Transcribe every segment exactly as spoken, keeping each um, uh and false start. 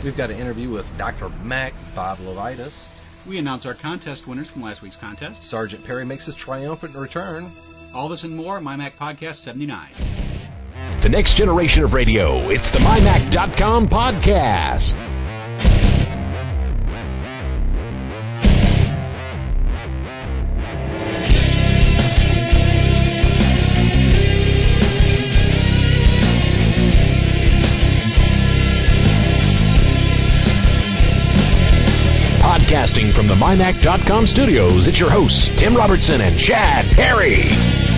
We've got an interview with Doctor Mac, Bob Levitas. We announce our contest winners from last week's contest. Sergeant Perry makes his triumphant return. All this and more, My Mac Podcast seventy-nine. The next generation of radio. It's the my mac dot com podcast. Podcasting from the my mac dot com studios, it's your hosts, Tim Robertson and Chad Perry.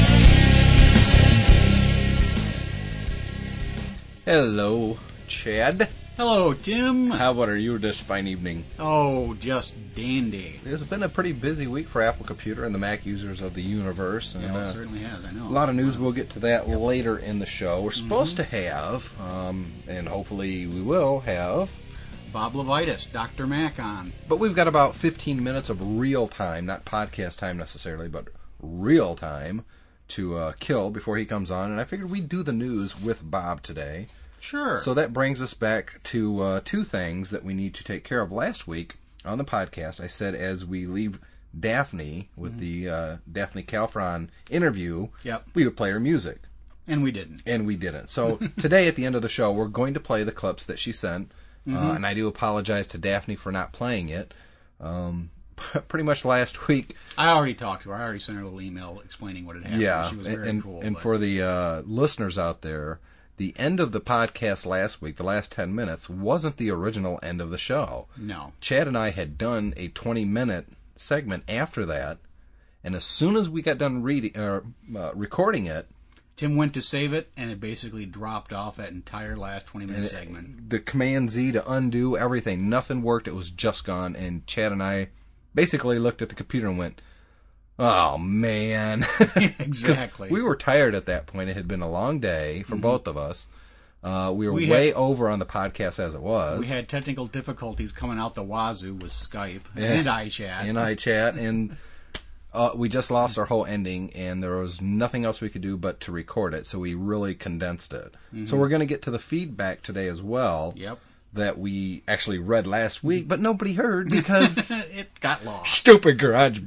Hello, Chad. Hello, Tim. How about you this fine evening? Oh, just dandy. It's been a pretty busy week for Apple Computer and the Mac users of the universe. And, Yeah, well, it uh, certainly has, I know. a lot of news. We'll get to that Yep. later in the show. We're supposed Mm-hmm. to have, um, and hopefully we will have, Bob Levitas, Doctor Mac on. but we've got about fifteen minutes of real time, not podcast time necessarily, but real time to uh, kill before he comes on. And I figured we'd do the news with Bob today. Sure. So that brings us back to uh, two things that we need to take care of. Last week on the podcast, I said as we leave Daphne with mm-hmm. the uh, Daphne Calfron interview, Yep. we would play her music. And we didn't. And we didn't. So today at the end of the show, we're going to play the clips that she sent. Mm-hmm. Uh, and I do apologize to Daphne for not playing it. Um, pretty much last week. I already talked to her. I already sent her a little email explaining what had happened. Yeah. She was very and, cool. And but... for the uh, listeners out there, the end of the podcast last week, the last ten minutes, wasn't the original end of the show. No. Chad and I had done a twenty-minute segment after that, and as soon as we got done reading, uh, uh, recording it, Tim went to save it, and it basically dropped off that entire last twenty-minute segment. The Command Z to undo everything, nothing worked. It was just gone, and Chad and I basically looked at the computer and went, oh, man. Exactly. We were tired at that point. It had been a long day for mm-hmm. both of us. Uh, we were we way had, over on the podcast as it was. We had technical difficulties coming out the wazoo with Skype and, and iChat. And iChat. And uh, we just lost our whole ending, and there was nothing else we could do but to record it. So we really condensed it. Mm-hmm. So we're going to get to the feedback today as well. Yep. That we actually read last week, but nobody heard because it got lost. Stupid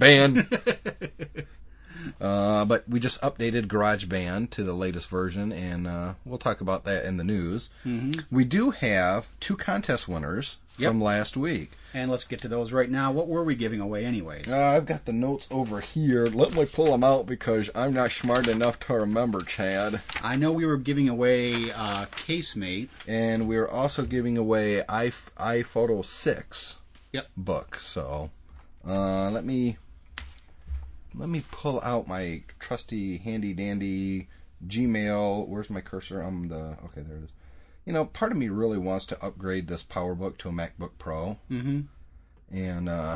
GarageBand. uh, but we just updated GarageBand to the latest version, and uh, we'll talk about that in the news. Mm-hmm. We do have two contest winners yep. from last week. And let's get to those right now. What were we giving away anyways? Uh, I've got the notes over here. Let me pull them out because I'm not smart enough to remember, Chad. I know we were giving away uh, Casemate. And we were also giving away I, iPhoto six yep. book. So uh, let me let me pull out my trusty handy-dandy Gmail. Where's my cursor? I'm the... Okay, there it is. You know, part of me really wants to upgrade this PowerBook to a MacBook Pro. Mm-hmm. And, uh,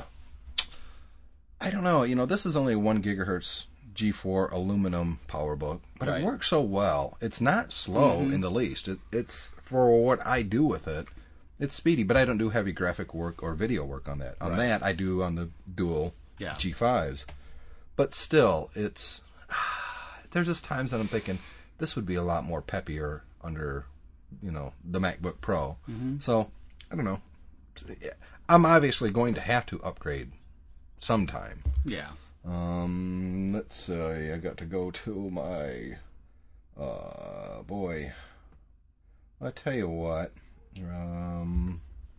I don't know. You know, this is only a one gigahertz G four aluminum PowerBook, but right. it works so well. It's not slow mm-hmm. in the least. It, it's, for what I do with it, it's speedy, but I don't do heavy graphic work or video work on that. On right. that, I do on the dual yeah. G fives. But still, it's, there's just times that I'm thinking, this would be a lot more peppier under... you know, the MacBook Pro. Mm-hmm. So, I don't know. I'm obviously going to have to upgrade sometime. Yeah. Um, let's see. I got to go to my, uh, boy. I'll tell you what. Um,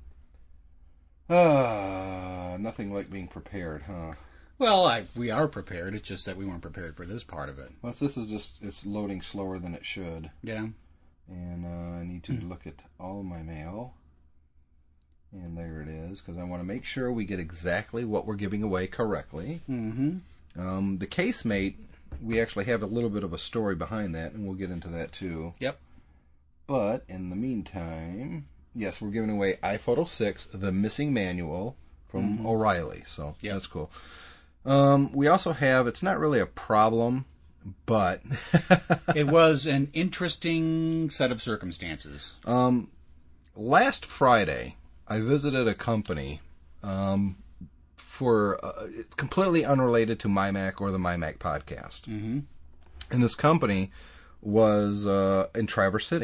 uh, nothing like being prepared, huh? Well, I, we are prepared. It's just that we weren't prepared for this part of it. Well, this is just, it's loading slower than it should. Yeah. And uh, I need to look at all my mail. And there it is, because I want to make sure we get exactly what we're giving away correctly. Mm-hmm. Um, the Casemate, we actually have a little bit of a story behind that, and we'll get into that too. Yep. But in the meantime, yes, we're giving away iPhoto six, the missing manual from mm-hmm. O'Reilly. So yep. that's cool. Um, we also have, it's not really a problem, but it was an interesting set of circumstances. Um, last Friday, I visited a company um, for uh, completely unrelated to MyMac or the MyMac podcast. Mm-hmm. And this company was uh, in Traverse City.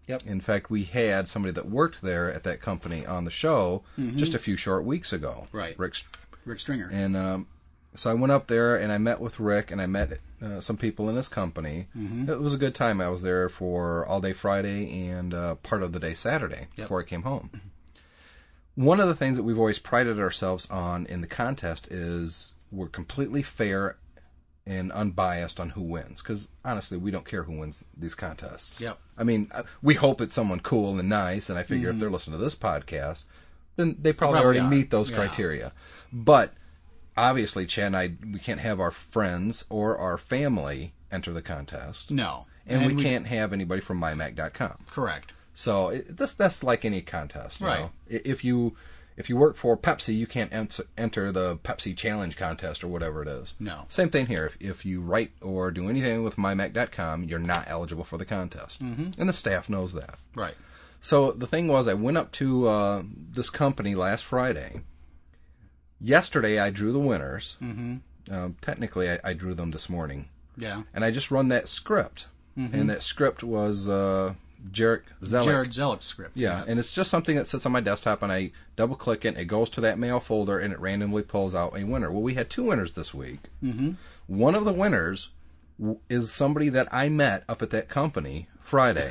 Yep. In fact, we had somebody that worked there at that company on the show mm-hmm. just a few short weeks ago. Right. Rick, Rick Stringer. And um, so I went up there and I met with Rick and I met uh, some people in his company. Mm-hmm. It was a good time. I was there for all day Friday and uh, part of the day Saturday yep. before I came home. One of the things that we've always prided ourselves on in the contest is we're completely fair and unbiased on who wins. Because, honestly, we don't care who wins these contests. Yep. I mean, we hope it's someone cool and nice, and I figure mm. if they're listening to this podcast, then they probably, probably already are. meet those yeah. criteria. But, obviously, Chad and I, we can't have our friends or our family enter the contest. No. And, and we, we can't have anybody from my mac dot com. Correct. So, it, this, that's like any contest. You right. know? If you... If you work for Pepsi, you can't ent- enter the Pepsi Challenge contest or whatever it is. No. Same thing here. If, if you write or do anything with my mac dot com, you're not eligible for the contest. Mm-hmm. And the staff knows that. Right. So the thing was, I went up to uh, this company last Friday. Yesterday, I drew the winners. Mm-hmm. Um, technically, I, I drew them this morning. Yeah. And I just run that script. Mm-hmm. And that script was... Uh, Jared Zellick. Jared Zellick's script. Yeah, yeah, and it's just something that sits on my desktop, and I double-click it, it goes to that mail folder, and it randomly pulls out a winner. Well, we had two winners this week. Mm-hmm. One of the winners w- is somebody that I met up at that company Friday.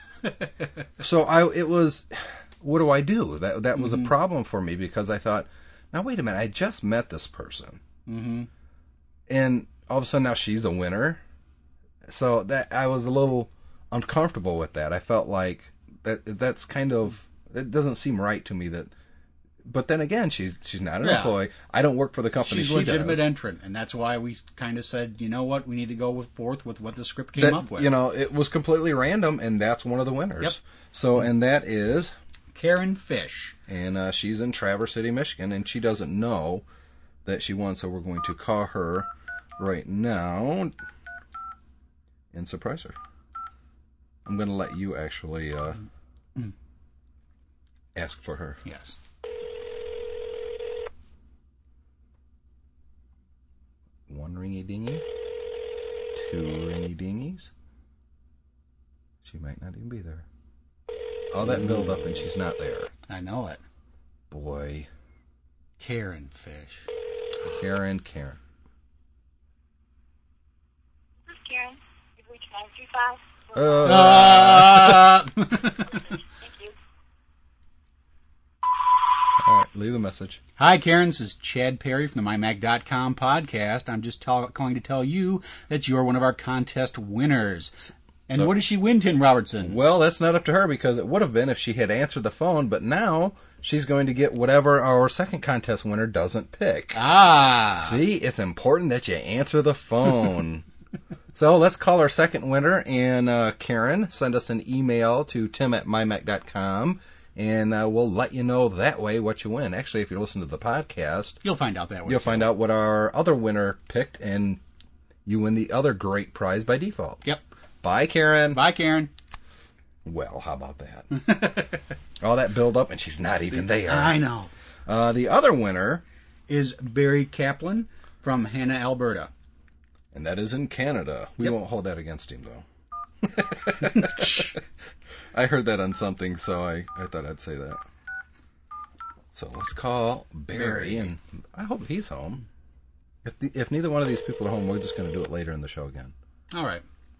So I, it was, what do I do? That that was mm-hmm. a problem for me, because I thought, now wait a minute, I just met this person. Mm-hmm. And all of a sudden now she's a winner. So that I was a little... uncomfortable with that. I felt like that that's kind of, it doesn't seem right to me that, but then again, she's she's not an yeah. employee. I don't work for the company. She's a she legitimate does. entrant, and that's why we kind of said, you know what, we need to go with forth with what the script came that, up with. You know, it was completely random, and that's one of the winners. Yep. So, and that is Karen Fish, and uh, she's in Traverse City, Michigan, and she doesn't know that she won. So we're going to call her right now and surprise her. I'm going to let you actually uh, mm. ask for her. Yes. One ringy dingy. Two ringy dingies. She might not even be there. All that build up and she's not there. I know it. Boy. Karen Fish. Karen, Karen. This is Karen. You've reached nine two five. Uh, uh. Thank you. All right, leave the message. Hi, Karen. This is Chad Perry from the my mac dot com podcast. I'm just ta- calling to tell you that you're one of our contest winners. And so, what does she win, Tim Robertson? Well, that's not up to her, because it would have been if she had answered the phone, but now she's going to get whatever our second contest winner doesn't pick. Ah. See, it's important that you answer the phone. So let's call our second winner, and uh, Karen, send us an email to tim at my mac dot com, and uh, we'll let you know that way what you win. Actually, if you listen to the podcast, you'll find out that way. You'll too. find out what our other winner picked, and you win the other great prize by default. Yep. Bye, Karen. Bye, Karen. Well, how about that? All that build up, and she's not even there. I know. Uh, the other winner is Barry Kaplan from Hanna, Alberta. And that is in Canada. We yep. won't hold that against him, though. I heard that on something, so I, I thought I'd say that. So let's call Barry, Barry. and I hope he's home. If the, if neither one of these people are home, we're just going to do it later in the show again. All right.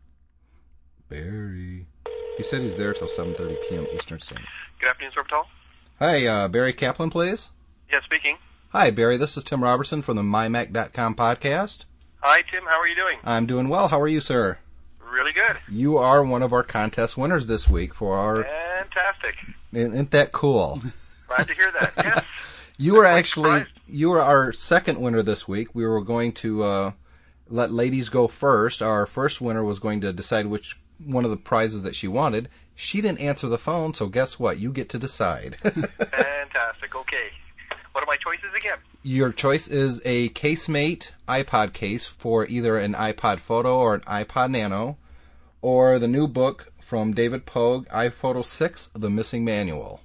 Barry. He said he's there till seven thirty p.m. Eastern Standard. Good afternoon, Sir Patel. Hi, uh, Barry Kaplan, please. Yes, speaking. Hi, Barry. This is Tim Robertson from the my mac dot com podcast. Hi, Tim. How are you doing? I'm doing well. How are you, sir? Really good. You are one of our contest winners this week for our... Fantastic. Isn't that cool? Glad to hear that, yes. You were actually... Surprised. You were our second winner this week. We were going to uh, let ladies go first. Our first winner was going to decide which one of the prizes that she wanted. She didn't answer the phone, so guess what? You get to decide. Fantastic. Okay. What are my choices again? Your choice is a Casemate iPod case for either an iPod Photo or an iPod Nano, or the new book from David Pogue, iPhoto six, The Missing Manual.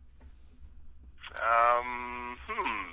Um, hmm.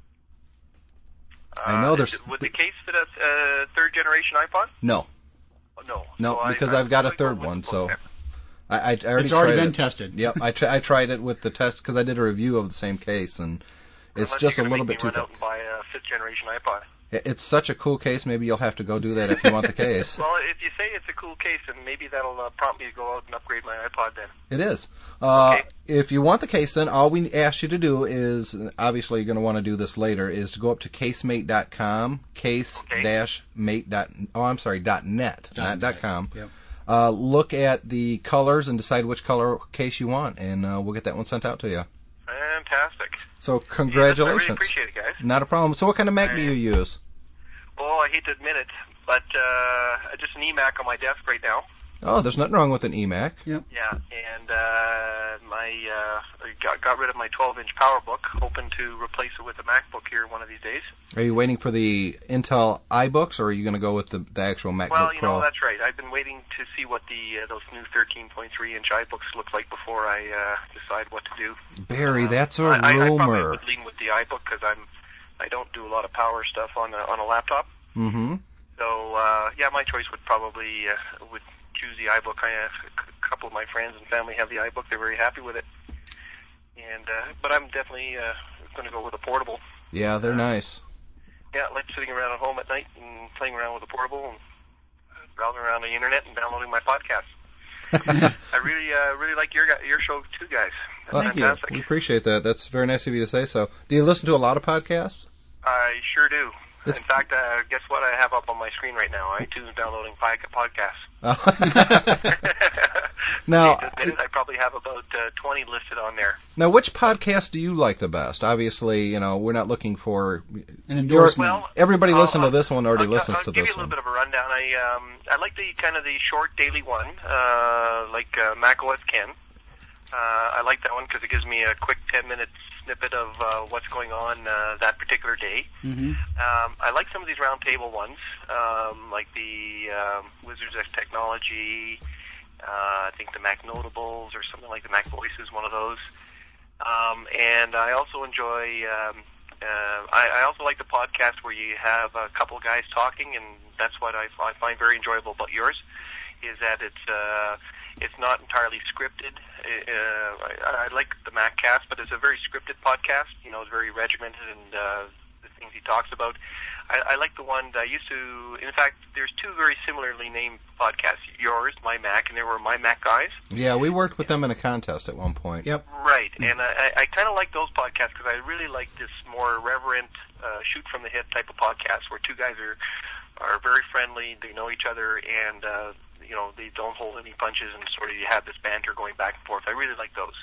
I know uh, there's... It, would the case fit a uh, third-generation iPod? No. Oh, no. No, so because I, I've got a really third one, so... Okay. I, I already It's already tried been it. tested. Yep, I, tr- I tried it with the test because I did a review of the same case, and it's Unless just a you're gonna little make bit me too run thick. out and buy a fifth generation iPod. It- It's such a cool case. Maybe you'll have to go do that if you want the case. Well, if you say it's a cool case, then maybe that'll uh, prompt me to go out and upgrade my iPod then. It is. Uh, Okay. If you want the case, then all we ask you to do is, obviously you're going to want to do this later, is to go up to casemate dot com, case-mate. dot Oh, I'm sorry, dot .net, Dot not net. dot .com. Yep. Uh, look at the colors and decide which color case you want, and uh, we'll get that one sent out to you. Fantastic. So Yes, congratulations. I really appreciate it, guys. Not a problem. So what kind of Mac do you use? Oh, I hate to admit it, but uh, just an eMac on my desk right now. Oh, there's nothing wrong with an eMac. Yep. Yeah, and uh, my uh, I got, got rid of my twelve-inch PowerBook, hoping to replace it with a MacBook here one of these days. Are you waiting for the Intel iBooks, or are you going to go with the, the actual MacBook Well, you Pro? know, that's right. I've been waiting to see what the uh, those new thirteen point three inch iBooks look like before I uh, decide what to do. Barry, that's a I, I, I probably rumor. would lean with the iBook because I'm I don't do a lot of power stuff on a, on a laptop. Mm-hmm. So uh, yeah, my choice would probably uh, would choose the iBook. I have a couple of my friends and family have the iBook. They're very happy with it. And uh, but I'm definitely uh, going to go with a portable. Yeah, they're nice. Yeah, I like sitting around at home at night and playing around with a portable and browsing around the internet and downloading my podcasts. I really, uh, really like your guy- your show too, guys. That's Well, thank fantastic. you. We appreciate that. That's very nice of you to say so. Do you listen to a lot of podcasts? I sure do. It's- In fact, uh, guess what I have up on my screen right now? iTunes downloading pi- podcasts. Now, Just admit it, I probably have about uh, twenty listed on there. now, which podcast do you like the best? Obviously, you know, we're not looking for An endorsement. Well, everybody. I'll- Listen to I'll- this one already I'll, listens I'll to give this you a little one. bit of a rundown. I um, I like the kind of the short daily one, uh, like uh, macOS Ken. Uh, I like that one because it gives me a quick ten minute snippet of uh, what's going on uh, that particular day. Mm-hmm. Um, I like some of these roundtable ones, um, like the um, Wizards of Technology. Uh, I think the Mac Notables or something like the Mac Voices, one of those. Um, and I also enjoy. Um, uh, I, I also like the podcast where you have a couple of guys talking, and that's what I, I find very enjoyable about yours, is that it's uh, it's not entirely scripted. Uh, I, I like the MacCast, but it's a very scripted podcast. You know, it's very regimented and uh, the things he talks about. I, I like the one that I used to. In fact, there's two very similarly named podcasts. Yours, My Mac, and there were My Mac Guys. Yeah, we worked with them in a contest at one point. Yep. Right, and I, I kind of like those podcasts because I really like this more reverent, uh, shoot from the hip type of podcast where two guys are are very friendly, they know each other, and uh, you know they don't hold any punches, and sort of you have this banter going back and forth. I really like those,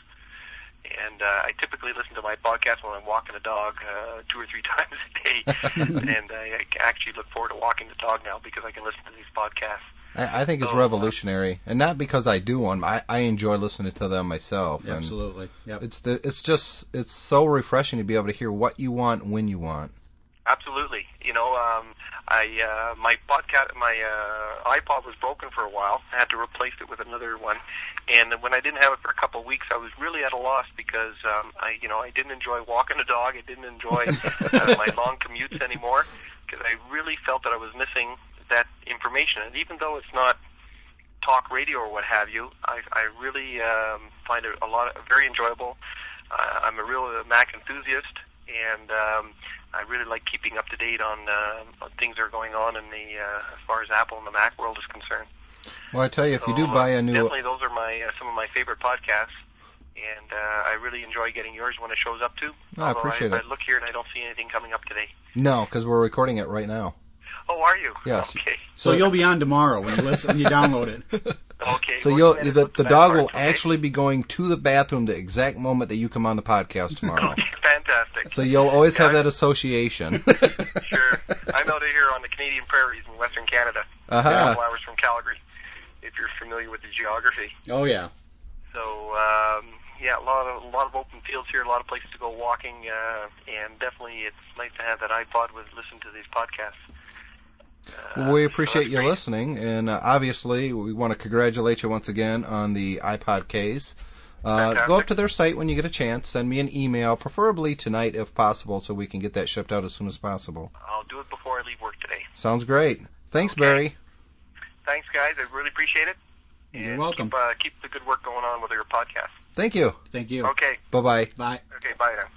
and uh, I typically listen to my podcast when I'm walking a dog uh, two or three times a day, and I, I actually look forward to walking the dog now because I can listen to these podcasts. I, I think it's So, uh, revolutionary, and not because I do one. I, I enjoy listening to them myself. and Absolutely. Yep. It's the, it's just it's so refreshing to be able to hear what you want when you want. Absolutely. You know, um, I uh, my podcast, my uh, iPod was broken for a while. I had to replace it with another one, and when I didn't have it for a couple of weeks, I was really at a loss because um, I, you know, I didn't enjoy walking a dog. I didn't enjoy uh, my long commutes anymore because I really felt that I was missing that information. And even though it's not talk radio or what have you, I, I really um, find it a lot of, very enjoyable. Uh, I'm a real uh, Mac enthusiast, and um, I really like keeping up to date on, uh, on things that are going on in the uh, as far as Apple and the Mac world is concerned. Well, I tell you, if you do So, buy uh, a new, definitely those are my uh, some of my favorite podcasts, and uh, I really enjoy getting yours when it shows up too. Oh, I Although appreciate I, it. I look here and I don't see anything coming up today. no, because we're recording it right now. Oh, are you? Yes. Okay. So you'll be on tomorrow when you listen, when you download it. Okay. So well, you'll then the, it's the best dog part, will okay? actually be going to the bathroom the exact moment that you come on the podcast tomorrow. Okay, fantastic. So you'll always have Yeah, that association. Sure. I'm out here on the Canadian prairies in Western Canada, Uh-huh. a couple hours from Calgary, if you're familiar with the geography. Oh, yeah. So, um, yeah, a lot of a lot of open fields here, a lot of places to go walking, uh, and definitely it's nice to have that iPod with listen to these podcasts. Uh, we so appreciate that's you great. listening, and uh, obviously we want to congratulate you once again on the iPod case. Uh, Fantastic. go up to their site when you get a chance. Send me an email, preferably tonight if possible, so we can get that shipped out as soon as possible. I'll do it before I leave work today. Sounds great. Thanks, Okay. Barry. Thanks, guys. I really appreciate it. And You're welcome. Keep, uh, keep the good work going on with your podcast. Thank you. Thank you. Okay. Bye-bye. Bye. Okay, bye now.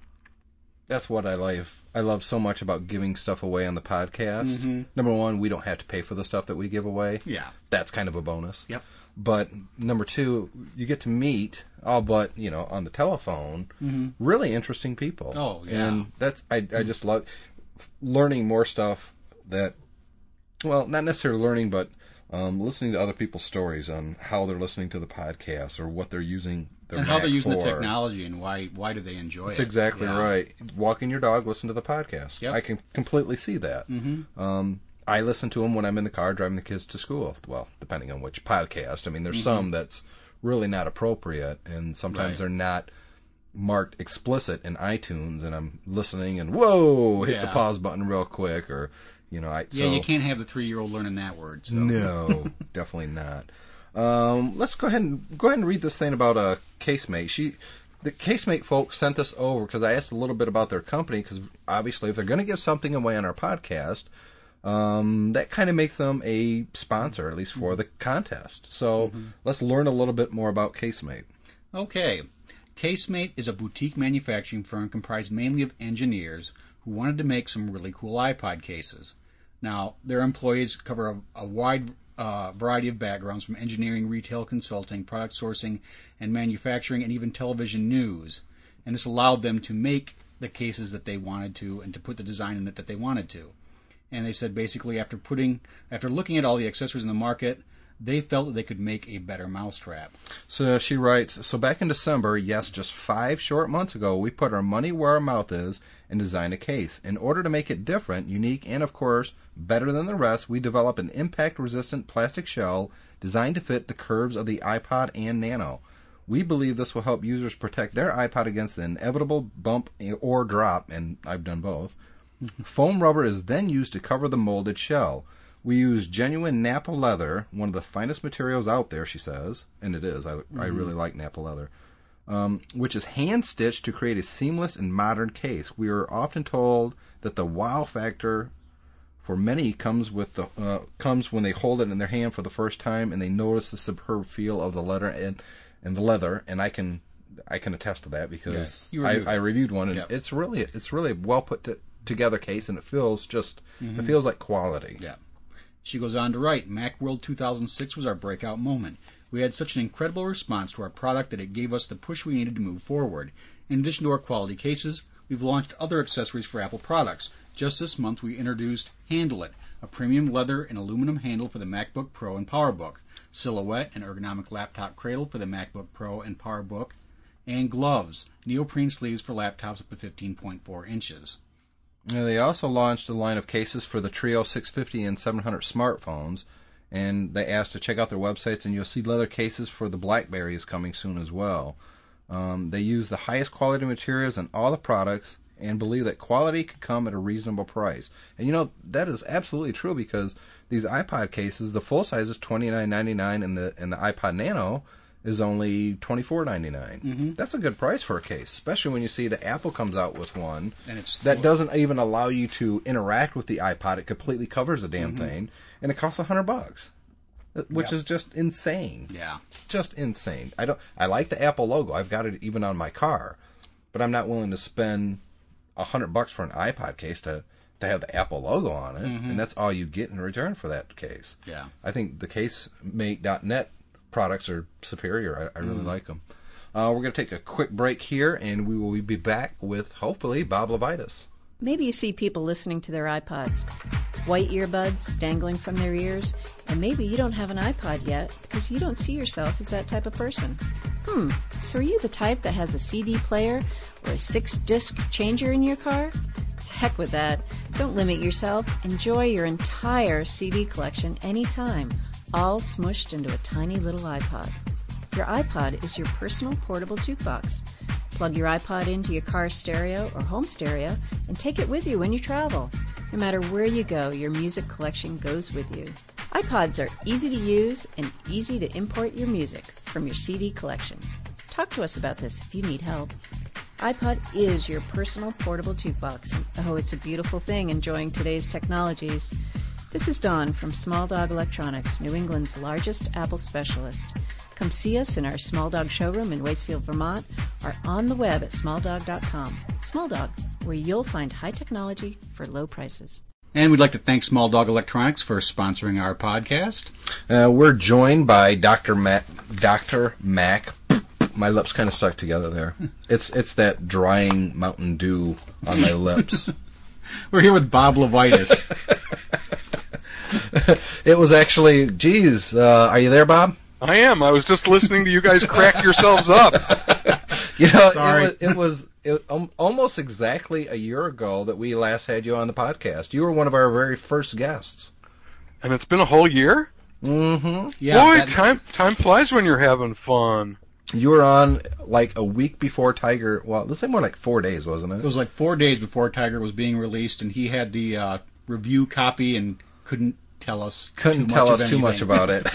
That's what I love. I love so much about giving stuff away on the podcast. Mm-hmm. Number one, we don't have to pay for the stuff that we give away. Yeah. That's kind of a bonus. Yep. But number two, you get to meet, all but, you know, on the telephone, mm-hmm. really interesting people. Oh, yeah. And that's, I, I just love learning more stuff that, well, not necessarily learning, but um, listening to other people's stories on how they're listening to the podcast or what they're using their And how Mac they're using for. the technology and why why do they enjoy That's it. That's exactly Yeah. right. Walking your dog, listen to the podcast. Yep. I can completely see that. Mm-hmm. Um, I listen to them when I'm in the car driving the kids to school. Well, depending on which podcast. I mean, there's mm-hmm. some that's really not appropriate, and sometimes Right. they're not marked explicit in iTunes, and I'm listening and, whoa, hit Yeah. the pause button real quick, or, you know, I... Yeah, so, you can't have the three-year-old learning that word. So. No, definitely not. Um, let's go ahead and go ahead and read this thing about a Casemate. She, the Casemate folks sent this over because I asked a little bit about their company, because obviously if they're going to give something away on our podcast, um, that kind of makes them a sponsor, at least for mm-hmm. the contest. So mm-hmm. let's learn a little bit more about Casemate. Okay. Casemate is a boutique manufacturing firm comprised mainly of engineers who wanted to make some really cool iPod cases. Now, their employees cover a, a wide uh, variety of backgrounds, from engineering, retail, consulting, product sourcing, and manufacturing, and even television news. And this allowed them to make the cases that they wanted to and to put the design in it that they wanted to. And they said basically after putting, after looking at all the accessories in the market, they felt that they could make a better mousetrap. So she writes, so back in December, yes, just five short months ago, we put our money where our mouth is and designed a case. In order to make it different, unique, and of course, better than the rest, we developed an impact-resistant plastic shell designed to fit the curves of the iPod and Nano. We believe this will help users protect their iPod against the inevitable bump or drop, and I've done both. Foam rubber is then used to cover the molded shell. We use genuine Napa leather, one of the finest materials out there, she says, and it is. I, mm-hmm. I really like Napa leather, um, which is hand-stitched to create a seamless and modern case. We are often told that the wow factor for many comes with the uh, comes when they hold it in their hand for the first time and they notice the superb feel of the leather and and the leather. And I can I can attest to that because yes, I, I reviewed one and yep. it's really it's really a well put to, together case, and it feels just mm-hmm. it feels like quality. Yeah. She goes on to write, Macworld two thousand six was our breakout moment. We had such an incredible response to our product that it gave us the push we needed to move forward. In addition to our quality cases, we've launched other accessories for Apple products. Just this month, we introduced Handle It, a premium leather and aluminum handle for the MacBook Pro and PowerBook, Silhouette, an ergonomic laptop cradle for the MacBook Pro and PowerBook, and gloves, neoprene sleeves for laptops up to fifteen point four inches. And they also launched a line of cases for the Trio six fifty and seven hundred smartphones, and they asked to check out their websites, and you'll see leather cases for the BlackBerry is coming soon as well. Um, they use the highest quality materials in all the products and believe that quality could come at a reasonable price. And you know, that is absolutely true, because these iPod cases, the full size is twenty-nine ninety-nine, and the and the iPod Nano is only twenty-four ninety-nine. Mm-hmm. That's a good price for a case, especially when you see that Apple comes out with one and it's that doesn't even allow you to interact with the iPod. It completely covers the damn mm-hmm. thing, and it costs a hundred bucks, which yep. is just insane. Yeah, just insane. I don't. I like the Apple logo. I've got it even on my car, but I'm not willing to spend a hundred bucks for an iPod case to to have the Apple logo on it, mm-hmm. and that's all you get in return for that case. Yeah, I think the Casemate dot net products are superior. I, I really mm. like them. Uh, we're going to take a quick break here, and we will be back with, hopefully, Bob Levitas. Maybe you see people listening to their iPods, white earbuds dangling from their ears, and maybe you don't have an iPod yet because you don't see yourself as that type of person. Hmm, so are you the type that has a C D player or a six-disc changer in your car? To heck with that. Don't limit yourself. Enjoy your entire C D collection anytime, all smushed into a tiny little iPod. Your iPod is your personal portable jukebox. Plug your iPod into your car stereo or home stereo and take it with you when you travel. No matter where you go, your music collection goes with you. iPods are easy to use and easy to import your music from your C D collection. Talk to us about this if you need help. iPod is your personal portable jukebox. Oh, it's a beautiful thing enjoying today's technologies. This is Dawn from Small Dog Electronics, New England's largest Apple specialist. Come see us in our Small Dog showroom in Waitsfield, Vermont, or on the web at small dog dot com. Small Dog, where you'll find high technology for low prices. And we'd like to thank Small Dog Electronics for sponsoring our podcast. Uh, we're joined by Doctor Mac. Doctor Mac. My lips kind of stuck together there. It's it's that drying Mountain Dew on my lips. We're here with Bob Levitas. It was actually, geez, uh, are you there, Bob? I am. I was just listening to you guys crack yourselves up. You know, Sorry. it was, it was it, um, almost exactly a year ago that we last had you on the podcast. You were one of our very first guests. And it's been a whole year? Mm-hmm. Yeah, Boy, that- time time flies when you're having fun. You were on like a week before Tiger. Well, let's say more like four days, wasn't it? It was like four days before Tiger was being released, and he had the uh, review copy and couldn't tell us Couldn't too tell much us of too much anything. about it.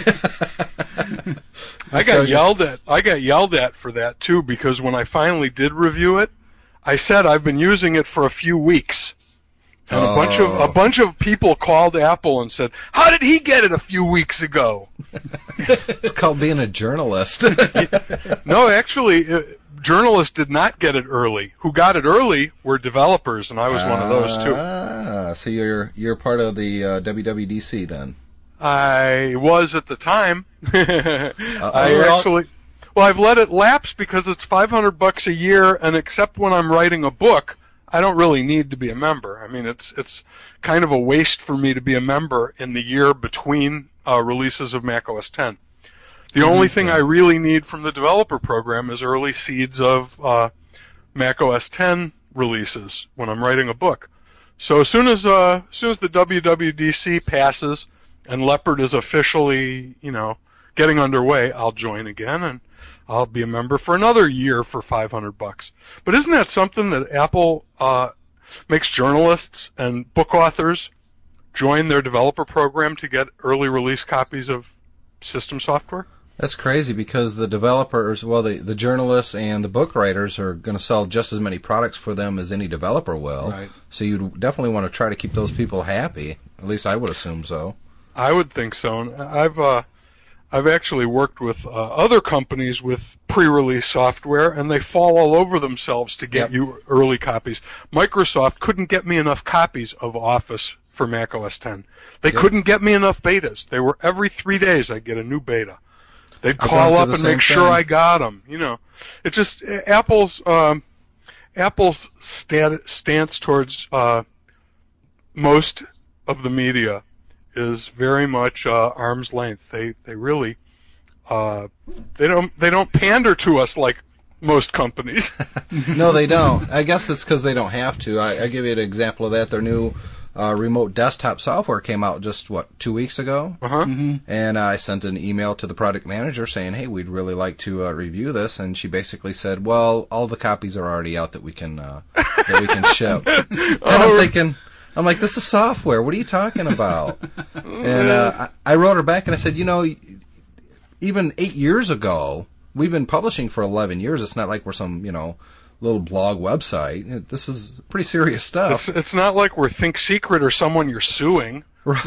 I got yelled at. I got yelled at for that too, because when I finally did review it, I said I've been using it for a few weeks. And a bunch of a bunch of people called Apple and said, "How did he get it a few weeks ago?" It's called being a journalist. No, actually, uh, journalists did not get it early. Who got it early were developers, and I was one of those too. Ah, so you're you're part of the uh, W W D C then. I was at the time. I well- actually, well, I've let it lapse because it's five hundred bucks a year, and except when I'm writing a book, I don't really need to be a member. I mean, it's it's kind of a waste for me to be a member in the year between uh, releases of Mac O S ten. The only thing I really need from the developer program is early seeds of uh, Mac O S ten releases when I'm writing a book. So as soon as uh, as soon as the W W D C passes and Leopard is officially, you know, getting underway, I'll join again and I'll be a member for another year for five hundred bucks. But isn't that something that Apple uh, makes journalists and book authors join their developer program to get early release copies of system software? That's crazy because the developers, well, the, the journalists and the book writers are going to sell just as many products for them as any developer will. Right. So you definitely want to try to keep those people happy. At least I would assume so. I would think so. And I've uh, I've actually worked with uh, other companies with pre-release software, and they fall all over themselves to get Yep. you early copies. Microsoft couldn't get me enough copies of Office for Mac O S ten. They couldn't get me enough betas. They were every three days I'd get a new beta. They'd I've call gone up through and the make same sure thing. I got them. You know, it just Apple's um, Apple's stat, stance towards uh, most of the media is very much uh, arm's length. They they really uh, they don't they don't pander to us like most companies. No, they don't. I guess it's because they don't have to. I, I give you an example of that. Their new uh, remote desktop software came out just, what, two weeks ago? Uh-huh. And I sent an email to the product manager saying, hey, we'd really like to uh, review this. And she basically said, well, all the copies are already out that we can uh, that we can ship. And I'm thinking, I'm like, this is software. What are you talking about? And uh, I, I wrote her back and I said, you know, even eight years ago, we've been publishing for eleven years. It's not like we're some, you know, little blog website. This is pretty serious stuff. It's, it's not like we're Think Secret or someone you're suing.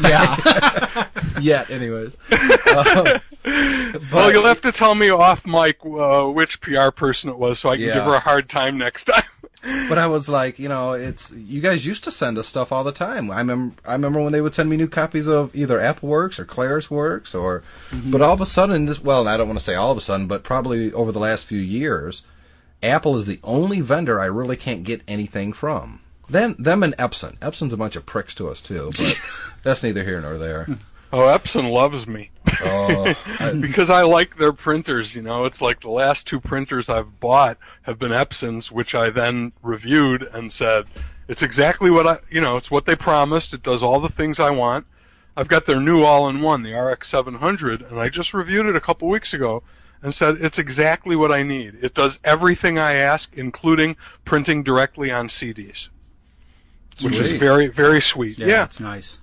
Yeah. Yet, anyways. Um, Well, you'll have to tell me off mic uh, which P R person it was so I can Yeah. give her a hard time next time. But I was like, you know, it's you guys used to send us stuff all the time. I remember, I remember when they would send me new copies of either AppleWorks or Claire's Works, or. Mm-hmm. But all of a sudden, this, well, I don't want to say all of a sudden, but probably over the last few years, Apple is the only vendor I really can't get anything from. Then them and Epson. Epson's a bunch of pricks to us too, but that's neither here nor there. Oh, Epson loves me. Oh, I, Because I like their printers, you know. It's like the last two printers I've bought have been Epsons, which I then reviewed and said, it's exactly what I, you know, it's what they promised. It does all the things I want. I've got their new all-in-one, the R X seven hundred, and I just reviewed it a couple weeks ago and said, it's exactly what I need. It does everything I ask, including printing directly on C Ds, which is Sweet. very, very sweet. Yeah, yeah. it's nice.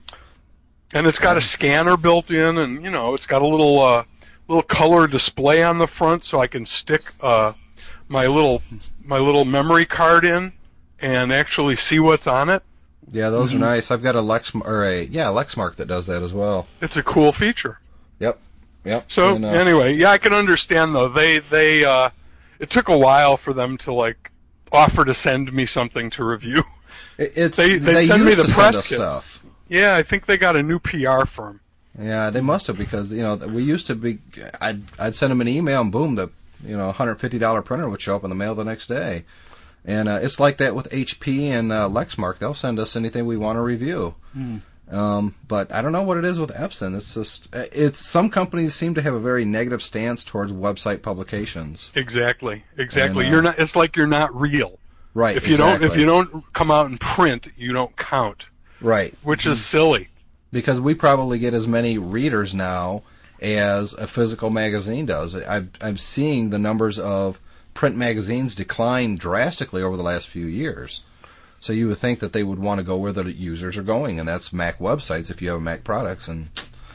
And it's got a scanner built in, and you know, it's got a little uh, little color display on the front, so I can stick uh, my little my little memory card in and actually see what's on it Yeah, those Mm-hmm. are nice. I've got a Lex or a yeah Lexmark that does that as well. It's a cool feature. Yep, yep. So And, uh, anyway, yeah, I can understand though. They they uh, it took a while for them to like offer to send me something to review. it- it's They they, they send me used the to press send us kits. stuff. Yeah, I think they got a new P R firm. Yeah, they must have because you know we used to be. I'd I'd send them an email and boom, the you know one hundred fifty dollars printer would show up in the mail the next day, and uh, it's like that with H P and uh, Lexmark. They'll send us anything we want to review. Hmm. Um, but I don't know what it is with Epson. It's just it's some companies seem to have a very negative stance towards website publications. Exactly, exactly. And, uh, you're not. It's like you're not real. Right. If you exactly. don't if you don't come out and print, you don't count, right. which is silly. Because we probably get as many readers now as a physical magazine does. I've, I'm seeing the numbers of print magazines decline drastically over the last few years. So you would think that they would want to go where the users are going, and that's Mac websites if you have Mac products. And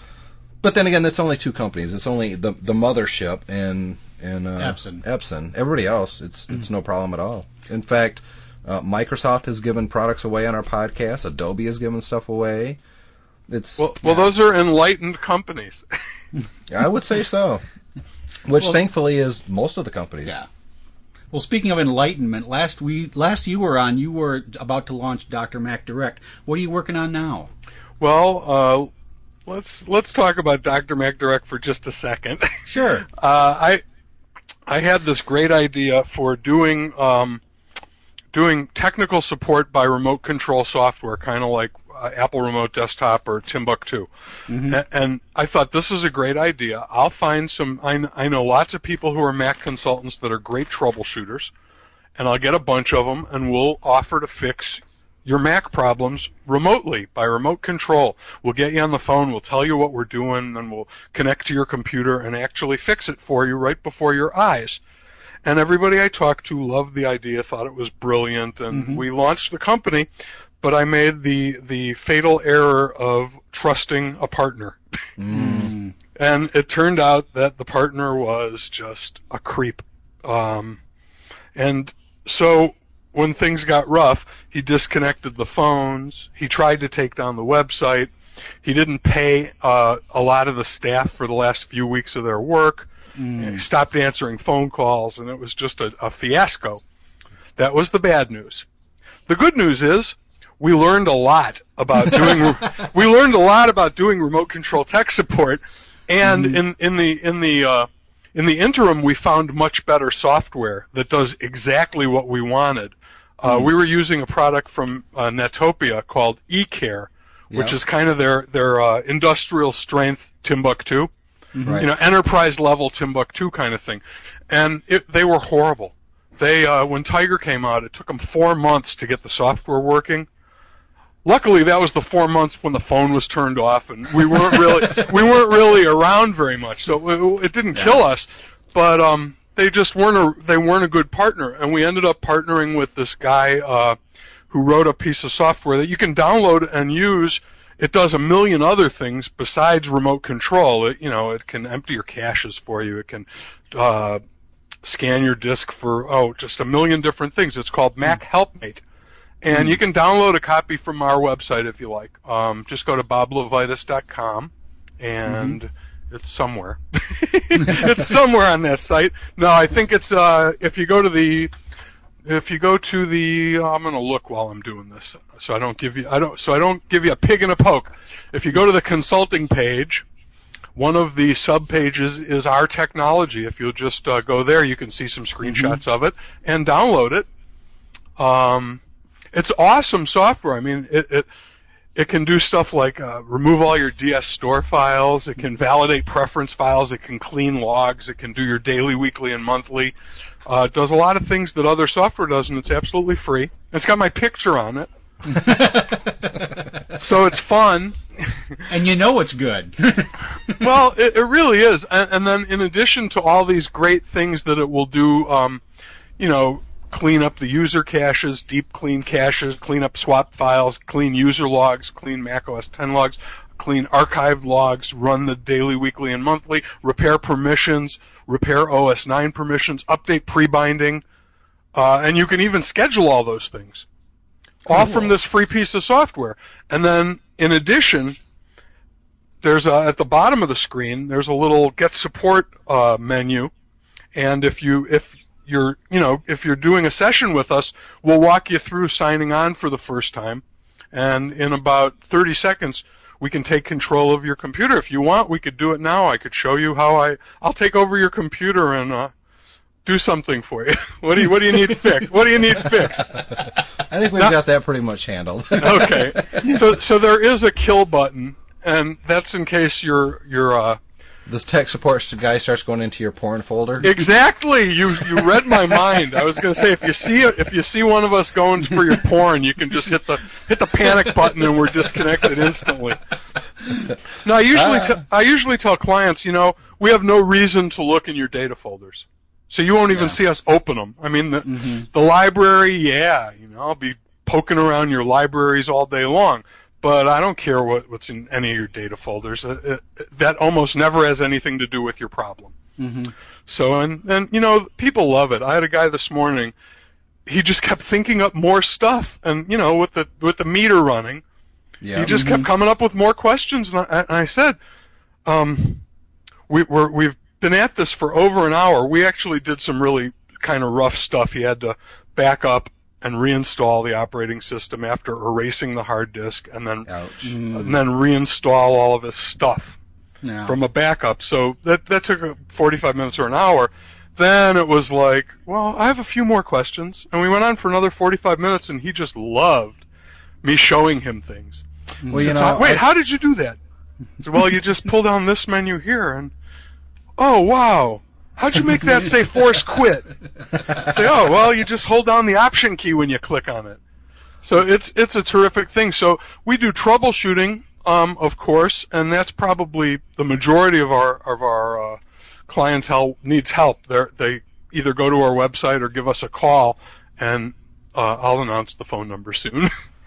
but then again, that's only two companies. It's only the the mothership and and uh, Epson. Epson. Everybody else, it's it's no problem at all. In fact, uh, Microsoft has given products away on our podcast. Adobe has given stuff away. It's Well, well, those are enlightened companies. I would say so. Which Well- thankfully is most of the companies. Yeah. Well, speaking of enlightenment, last we last you were on, you were about to launch Doctor Mac Direct. What are you working on now? Well, uh, let's let's talk about Doctor Mac Direct for just a second. Sure. Uh, I I had this great idea for doing um, doing technical support by remote control software, kind of like uh, Apple Remote Desktop or Timbuktu. Mm-hmm. A- and I thought this is a great idea. I'll find some. I, kn- I know lots of people who are Mac consultants that are great troubleshooters, and I'll get a bunch of them, and we'll offer to fix your Mac problems remotely by remote control. We'll get you on the phone, we'll tell you what we're doing, and we'll connect to your computer and actually fix it for you right before your eyes. And everybody I talked to loved the idea, thought it was brilliant, and Mm-hmm. we launched the company, but I made the, the fatal error of trusting a partner. Mm. And it turned out that the partner was just a creep. Um, and so when things got rough, he disconnected the phones. He tried to take down the website. He didn't pay uh, a lot of the staff for the last few weeks of their work. He stopped answering phone calls, and it was just a, a fiasco. That was the bad news. The good news is we learned a lot about doing we learned a lot about doing remote control tech support, and mm-hmm. in in the in the uh, in the interim, we found much better software that does exactly what we wanted. Uh, mm-hmm. We were using a product from uh, Netopia called eCare, which Yeah. is kind of their their uh, industrial strength Timbuktu, Right. you know, enterprise level Timbuktu kind of thing, and it, they were horrible. They uh, when Tiger came out, it took them four months to get the software working. Luckily, that was the four months when the phone was turned off, and we weren't really we weren't really around very much, so it, it didn't kill us. But um, they just weren't a they weren't a good partner, and we ended up partnering with this guy uh, who wrote a piece of software that you can download and use. It does a million other things besides remote control. It, you know, it can empty your caches for you. It can uh, scan your disk for oh, just a million different things. It's called Mac Helpmate. And you can download a copy from our website if you like. Um, just go to bob levitas dot com, and mm-hmm. it's somewhere. It's somewhere on that site. No, I think it's uh, if you go to the if you go to the oh, I'm going to look while I'm doing this, so I don't give you I don't so I don't give you a pig and a poke. If you go to the consulting page, one of the sub pages is our technology. If you'll just uh, go there, you can see some screenshots mm-hmm. of it and download it. Um. It's awesome software. I mean, it it, it can do stuff like uh, remove all your D S store files. It can validate preference files. It can clean logs. It can do your daily, weekly, and monthly. Uh, it does a lot of things that other software does, and it's absolutely free. It's got my picture on it. So it's fun. And you know it's good. Well, it, it really is. And, and then in addition to all these great things that it will do, um, you know, clean up the user caches, deep clean caches, clean up swap files, clean user logs, clean Mac O S ten logs, clean archived logs, run the daily, weekly, and monthly, repair permissions, repair O S nine permissions, update pre-binding, uh, and you can even schedule all those things. all from this free piece of software. And then, in addition, there's a, at the bottom of the screen, there's a little Get Support uh, menu, and if you if you're you know if you're doing a session with us, we'll walk you through signing on for the first time, and in about thirty seconds, we can take control of your computer. If you want, we could do it now. I could show you how I I'll take over your computer and uh, do something for you. What do you What do you need fixed? What do you need fixed? I think we've now, got that pretty much handled. Okay, so so there is a kill button, and that's in case you're you're. Uh, this tech support guy starts going into your porn folder. Exactly. You you read my mind. I was going to say if you see if you see one of us going for your porn, you can just hit the hit the panic button and we're disconnected instantly. No, I usually Ah. t- I usually tell clients, you know, we have no reason to look in your data folders. So you won't even Yeah. see us open them. I mean, the Mm-hmm. the library, yeah, you know, I'll be poking around your libraries all day long, but I don't care what, what's in any of your data folders. Uh, uh, that almost never has anything to do with your problem. Mm-hmm. So, and, and, you know, people love it. I had a guy this morning, he just kept thinking up more stuff, and, you know, with the with the meter running, Yeah. he just kept coming up with more questions, and I, and I said, um, we, we're, we've been at this for over an hour. We actually did some really kind of rough stuff. He had to back up and reinstall the operating system after erasing the hard disk, and then Ouch. and then reinstall all of his stuff Yeah. from a backup. So that that took uh, forty-five minutes or an hour. Then it was like, well, I have a few more questions, and we went on for another forty-five minutes, and he just loved me showing him things. Well, He you said, know, wait, I- how did you do that? I said, well, you just pull down this menu here, and oh wow, how'd you make that say force quit? Say, oh well, you just hold down the option key when you click on it. So it's it's a terrific thing. So we do troubleshooting, um, of course, and that's probably the majority of our of our uh, clientele needs help. They they either go to our website or give us a call, and uh, I'll announce the phone number soon.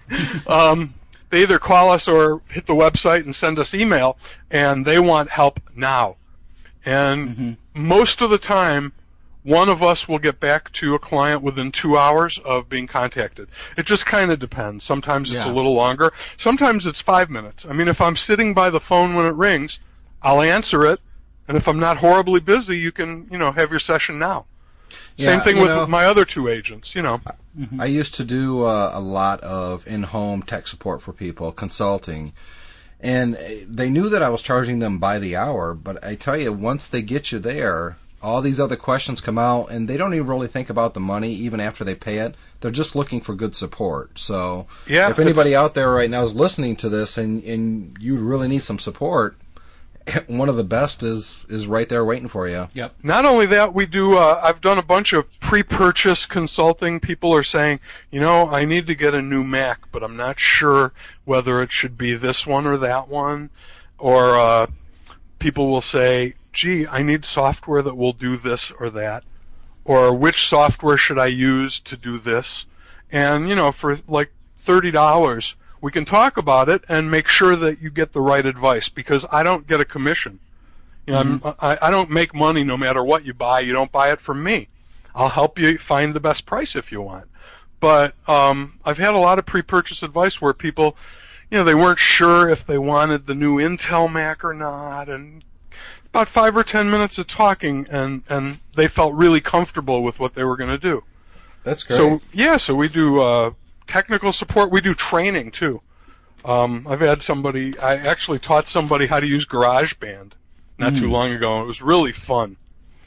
um, they either call us or hit the website and send us email, and they want help now. And Mm-hmm. most of the time, one of us will get back to a client within two hours of being contacted. It just kind of depends. Sometimes it's Yeah. a little longer. Sometimes it's five minutes. I mean, if I'm sitting by the phone when it rings, I'll answer it. And if I'm not horribly busy, you can, you know, have your session now. Yeah, Same thing you with know- my other two agents, you know. I used to do uh, a lot of in-home tech support for people, consulting, and they knew that I was charging them by the hour, but I tell you, once they get you there, all these other questions come out, and they don't even really think about the money even after they pay it. They're just looking for good support. So Yeah, if anybody out there right now is listening to this and, and you really need some support, one of the best is, is right there waiting for you. Yep. Not only that, we do, uh, I've done a bunch of pre-purchase consulting. People are saying, you know, I need to get a new Mac, but I'm not sure whether it should be this one or that one. Or uh, people will say, gee, I need software that will do this or that. Or which software should I use to do this? And, you know, for like thirty dollars, we can talk about it and make sure that you get the right advice, because I don't get a commission. You know, I'm, I, I don't make money no matter what you buy. You don't buy it from me. I'll help you find the best price if you want. But um, I've had a lot of pre-purchase advice where people, you know, they weren't sure if they wanted the new Intel Mac or not, and about five or ten minutes of talking, and, and they felt really comfortable with what they were going to do. That's great. So yeah, so we do uh, technical support. We do training too. Um, I've had somebody. I actually taught somebody how to use GarageBand not too long ago, and it was really fun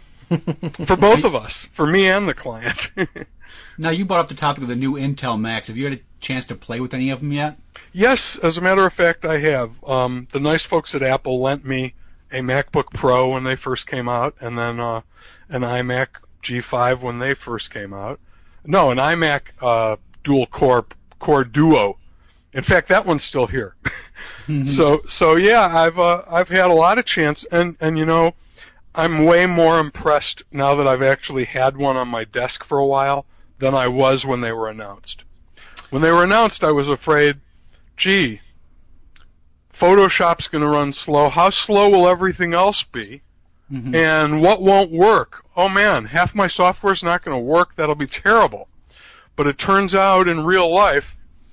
for both of us, for me and the client. Now, you brought up the topic of the new Intel Macs. Have you had a chance to play with any of them yet? Yes, as a matter of fact, I have. Um, the nice folks at Apple lent me a MacBook Pro when they first came out, and then uh, an iMac G five when they first came out. No, an iMac uh, dual core core Duo. In fact, that one's still here. so so yeah, I've uh, I've had a lot of chance, and and you know, I'm way more impressed now that I've actually had one on my desk for a while than I was when they were announced. When they were announced, I was afraid, gee, Photoshop's going to run slow. How slow will everything else be? Mm-hmm. And what won't work? Oh man, half my software's not going to work. That'll be terrible. But it turns out in real life,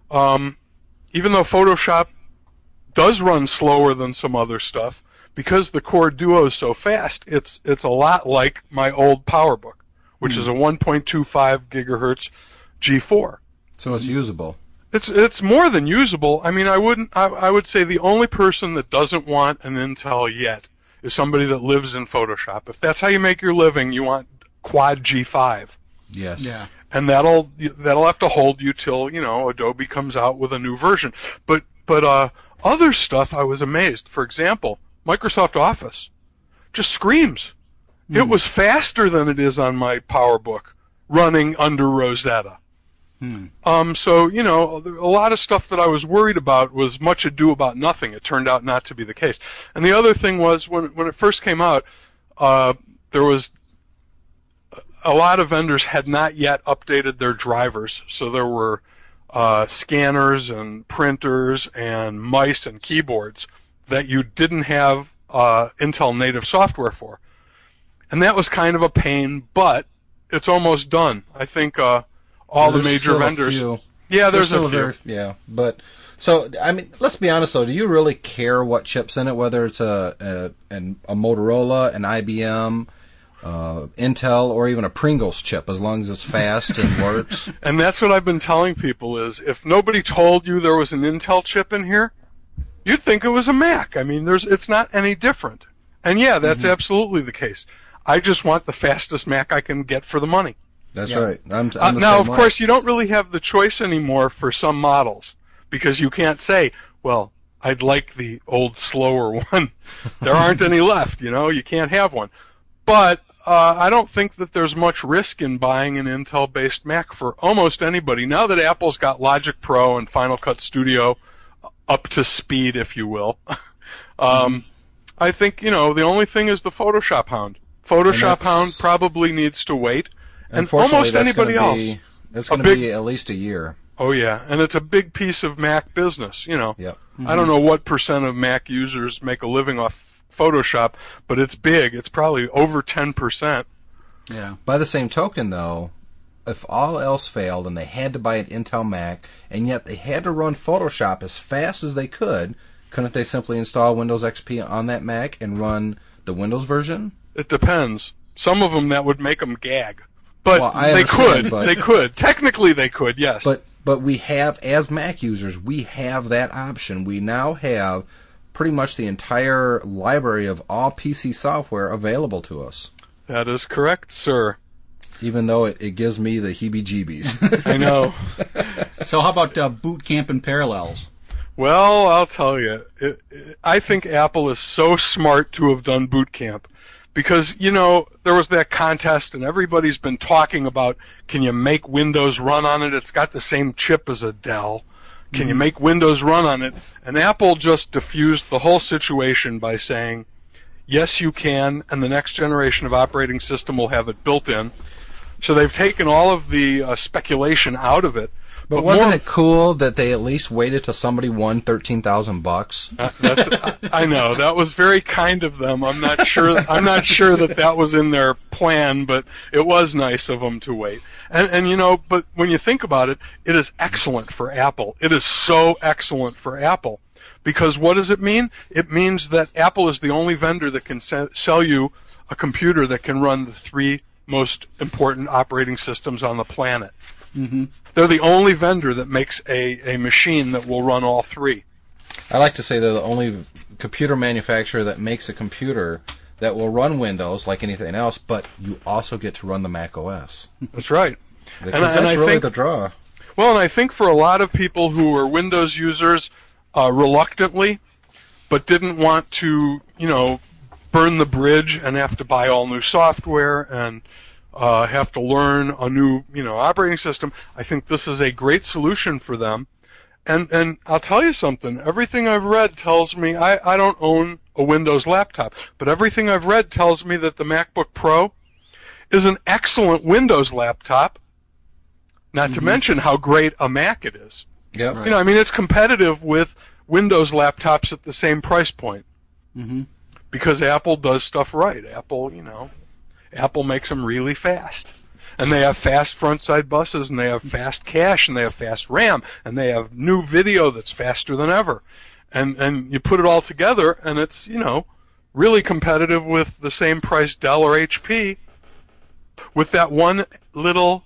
um, even though Photoshop does run slower than some other stuff, because the Core Duo is so fast, it's it's a lot like my old PowerBook, which mm. is a one point two five gigahertz G four. So it's usable. It's it's more than usable. I mean, I wouldn't. I, I would say the only person that doesn't want an Intel yet is somebody that lives in Photoshop. If that's how you make your living, you want Quad G five. Yes. Yeah. And that'll that'll have to hold you till, you know, Adobe comes out with a new version. But but uh, other stuff, I was amazed. For example, Microsoft Office just screams. Mm. It was faster than it is on my PowerBook running under Rosetta. Hmm. Um, so, you know, a lot of stuff that I was worried about was much ado about nothing. It turned out not to be the case. And the other thing was, when when it first came out, uh, there was a lot of vendors had not yet updated their drivers. So there were uh, scanners and printers and mice and keyboards that you didn't have uh, Intel native software for. And that was kind of a pain, but it's almost done. I think... Uh, All there's the major vendors. Few. Yeah, there's, there's a few. Very, yeah, but so I mean, let's be honest though. Do you really care what chips in it? Whether it's a a, a Motorola, an I B M, uh, Intel, or even a Pringles chip, as long as it's fast and works. And that's what I've been telling people: is if nobody told you there was an Intel chip in here, you'd think it was a Mac. I mean, there's it's not any different. And yeah, that's mm-hmm. absolutely the case. I just want the fastest Mac I can get for the money. That's yeah. right. I'm, I'm uh, now, of way. course, you don't really have the choice anymore for some models, because you can't say, well, I'd like the old, slower one. There aren't any left, you know. You can't have one. But uh, I don't think that there's much risk in buying an Intel-based Mac for almost anybody. Now that Apple's got Logic Pro and Final Cut Studio up to speed, if you will, um, mm-hmm. I think, you know, the only thing is the Photoshop Hound. Photoshop Hound probably needs to wait. And almost anybody be, else. It's going to be at least a year. Oh, yeah. And it's a big piece of Mac business, you know. Yep. Mm-hmm. I don't know what percent of Mac users make a living off Photoshop, but it's big. It's probably over ten percent. Yeah. By the same token, though, if all else failed and they had to buy an Intel Mac, and yet they had to run Photoshop as fast as they could, couldn't they simply install Windows X P on that Mac and run the Windows version? It depends. Some of them, that would make them gag. But well, they could. But, they could. Technically, they could, yes. But but we have, as Mac users, we have that option. We now have pretty much the entire library of all P C software available to us. That is correct, sir. Even though it, it gives me the heebie-jeebies. I know. So how about uh, Boot Camp and Parallels? Well, I'll tell you. It, it, I think Apple is so smart to have done Boot Camp. Because, you know, there was that contest, and everybody's been talking about, can you make Windows run on it? It's got the same chip as a Dell. Can mm-hmm. you make Windows run on it? And Apple just diffused the whole situation by saying, yes, you can, and the next generation of operating system will have it built in. So they've taken all of the uh, speculation out of it. But, but wasn't more, it cool that they at least waited till somebody won thirteen thousand bucks? Uh, that's, I know that was very kind of them. I'm not sure. I'm not sure that that was in their plan, but it was nice of them to wait. And and you know, but when you think about it, it is excellent for Apple. It is so excellent for Apple, because what does it mean? It means that Apple is the only vendor that can se- sell you a computer that can run the three most important operating systems on the planet. Mm-hmm. They're the only vendor that makes a, a machine that will run all three. I like to say they're the only computer manufacturer that makes a computer that will run Windows like anything else, but you also get to run the Mac O S. That's right. Because and, that's and I really think, the draw. Well, and I think for a lot of people who are Windows users uh, reluctantly, but didn't want to, you know, burn the bridge and have to buy all new software and Uh, have to learn a new, you know, operating system, I think this is a great solution for them. And and I'll tell you something. Everything I've read tells me, I, I don't own a Windows laptop, but everything I've read tells me that the MacBook Pro is an excellent Windows laptop, not mm-hmm. to mention how great a Mac it is. Yep. Right. You know, I mean, it's competitive with Windows laptops at the same price point. Mm-hmm. Because Apple does stuff right. Apple, you know, Apple makes them really fast. And they have fast front-side buses, and they have fast cache, and they have fast RAM, and they have new video that's faster than ever. And and you put it all together, and it's, you know, really competitive with the same price Dell or H P with that one little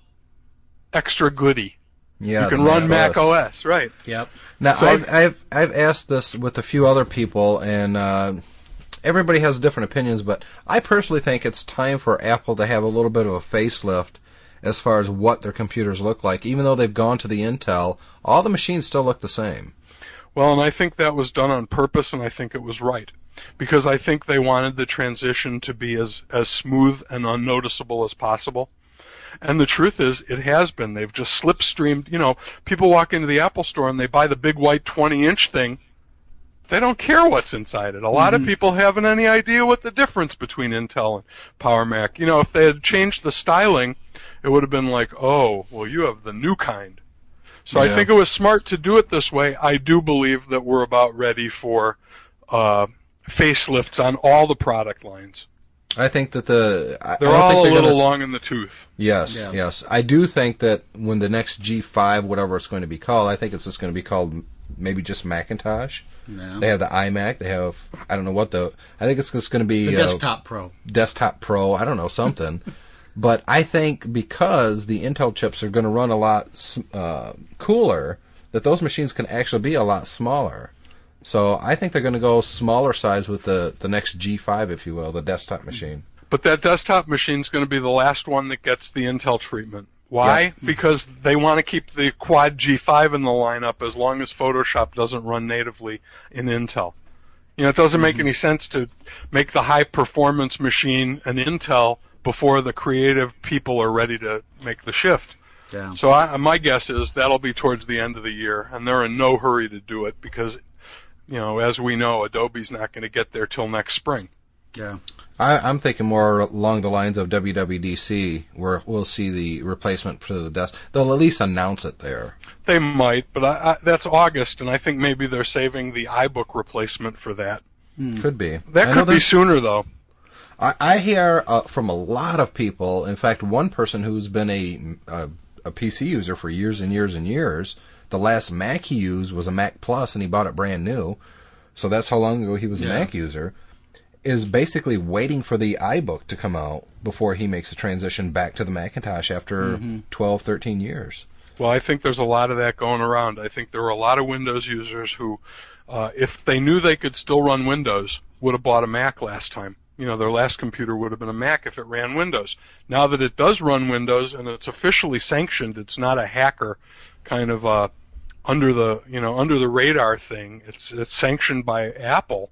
extra goodie. Yeah, you can the run Mac Mac O S, right? Yep. Now, So- I've, I've I've asked this with a few other people, and uh, everybody has different opinions, but I personally think it's time for Apple to have a little bit of a facelift as far as what their computers look like. Even though they've gone to the Intel, all the machines still look the same. Well, and I think that was done on purpose, and I think it was right. Because I think they wanted the transition to be as, as smooth and unnoticeable as possible. And the truth is, it has been. They've just slipstreamed. You know, people walk into the Apple store and they buy the big white twenty-inch thing. They don't care what's inside it. A lot Mm-hmm. of people haven't any idea what the difference between Intel and Power Mac. You know, if they had changed the styling, it would have been like, oh, well, you have the new kind. So I Yeah. think it was smart to do it this way. I do believe that we're about ready for uh, facelifts on all the product lines. I think that the I, They're I don't all think a they're little gonna, long in the tooth. Yes, Yeah. yes. I do think that when the next G five, whatever it's going to be called, I think it's just going to be called maybe just Macintosh. Yeah. They have the iMac. They have I don't know what the. I think it's just going to be The uh, Desktop Pro. Desktop Pro. I don't know, something. But I think because the Intel chips are going to run a lot uh, cooler, that those machines can actually be a lot smaller. So I think they're going to go smaller size with the, the next G five, if you will, the desktop machine. But that desktop machine's going to be the last one that gets the Intel treatment. Why? Yeah. Because they want to keep the Quad G five in the lineup as long as Photoshop doesn't run natively in Intel. You know, it doesn't make any sense to make the high-performance machine an Intel before the creative people are ready to make the shift. Yeah. So I, my guess is that'll be towards the end of the year, and they're in no hurry to do it because, you know, as we know, Adobe's not going to get there till next spring. Yeah. I, I'm thinking more along the lines of W W D C, where we'll see the replacement for the desk. They'll at least announce it there. They might, but I, I, that's August, and I think maybe they're saving the iBook replacement for that. Could be. That I know could be there's- sooner, though. I, I hear uh, from a lot of people. In fact, one person who's been a, a a P C user for years and years and years. The last Mac he used was a Mac Plus, and he bought it brand new. So that's how long ago he was a Yeah. Mac user. Is basically waiting for the iBook to come out before he makes a transition back to the Macintosh after Mm-hmm. twelve, thirteen years. Well, I think there's a lot of that going around. I think there were a lot of Windows users who, uh, if they knew they could still run Windows, would have bought a Mac last time. You know, their last computer would have been a Mac if it ran Windows. Now that it does run Windows and it's officially sanctioned, it's not a hacker kind of uh, under the you know under the radar thing. It's it's sanctioned by Apple.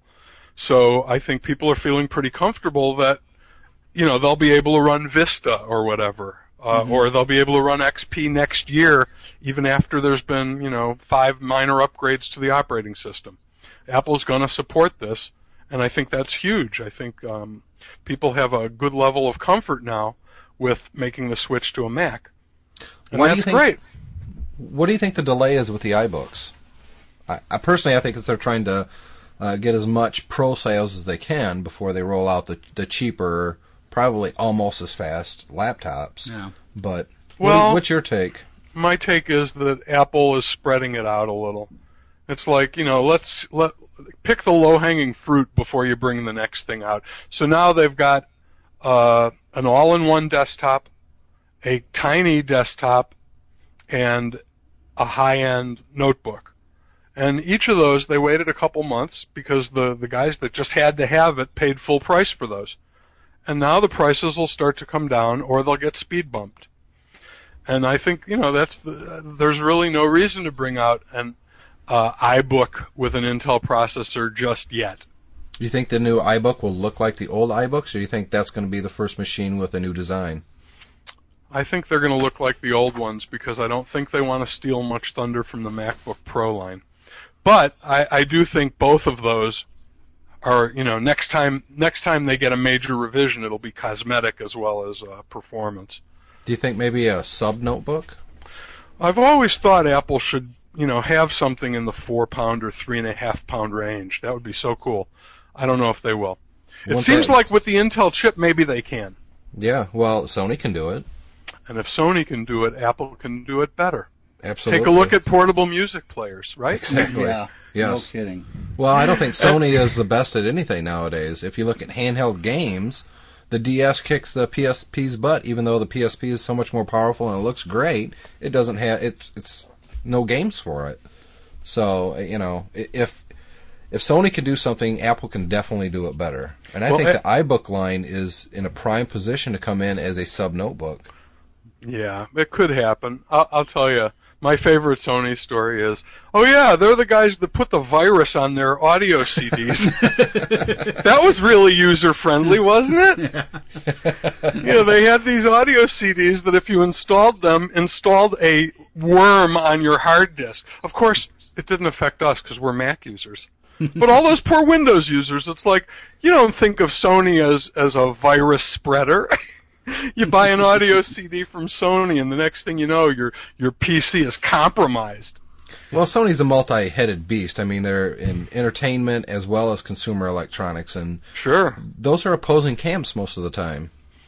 So I think people are feeling pretty comfortable that, you know, they'll be able to run Vista or whatever, uh, or they'll be able to run X P next year, even after there's been, you know, five minor upgrades to the operating system. Apple's going to support this, and I think that's huge. I think um, people have a good level of comfort now with making the switch to a Mac, and Why do you that's think- great. What do you think the delay is with the iBooks? I, I personally, I think it's they're trying to uh, get as much pro sales as they can before they roll out the the cheaper, probably almost as fast laptops. Yeah. But Well- what, what's your take? My take is that Apple is spreading it out a little. It's like, you know, let's let pick the low-hanging fruit before you bring the next thing out. So now they've got uh, an all-in-one desktop, a tiny desktop, and a high-end notebook. And each of those, they waited a couple months because the, the guys that just had to have it paid full price for those. And now the prices will start to come down or they'll get speed bumped. And I think, you know, that's the, there's really no reason to bring out an uh, iBook with an Intel processor just yet. Do you think the new iBook will look like the old iBooks, or do you think that's going to be the first machine with a new design? I think they're going to look like the old ones because I don't think they want to steal much thunder from the MacBook Pro line. But I, I do think both of those are, you know, next time next time they get a major revision, it'll be cosmetic as well as uh, performance. Do you think maybe a sub notebook? I've always thought Apple should, you know, have something in the four pound or three and a half pound range. That would be so cool. I don't know if they will. It Won't seems they- like with the Intel chip, maybe they can. Yeah, well, Sony can do it. And if Sony can do it, Apple can do it better. Absolutely. Take a look at portable music players, right? Exactly. Yeah. Yes. No kidding. Well, I don't think Sony is the best at anything nowadays. If you look at handheld games, the D S kicks the P S P's butt. Even though the P S P is so much more powerful and it looks great, it doesn't have it's it's no games for it. So you know, if if Sony can do something, Apple can definitely do it better. And I well, think I, the iBook line is in a prime position to come in as a sub notebook. Yeah, it could happen. I'll, I'll tell you. My favorite Sony story is, oh yeah, they're the guys that put the virus on their audio C Ds. That was really user-friendly, wasn't it? Yeah. You know, they had these audio C Ds that if you installed them, installed a worm on your hard disk. Of course, it didn't affect us because we're Mac users. But all those poor Windows users, it's like, you don't think of Sony as, as a virus spreader. You buy an audio C D from Sony, and the next thing you know, your your P C is compromised. Well, Sony's a multi-headed beast. I mean, they're in entertainment as well as consumer electronics, and sure, those are opposing camps most of the time.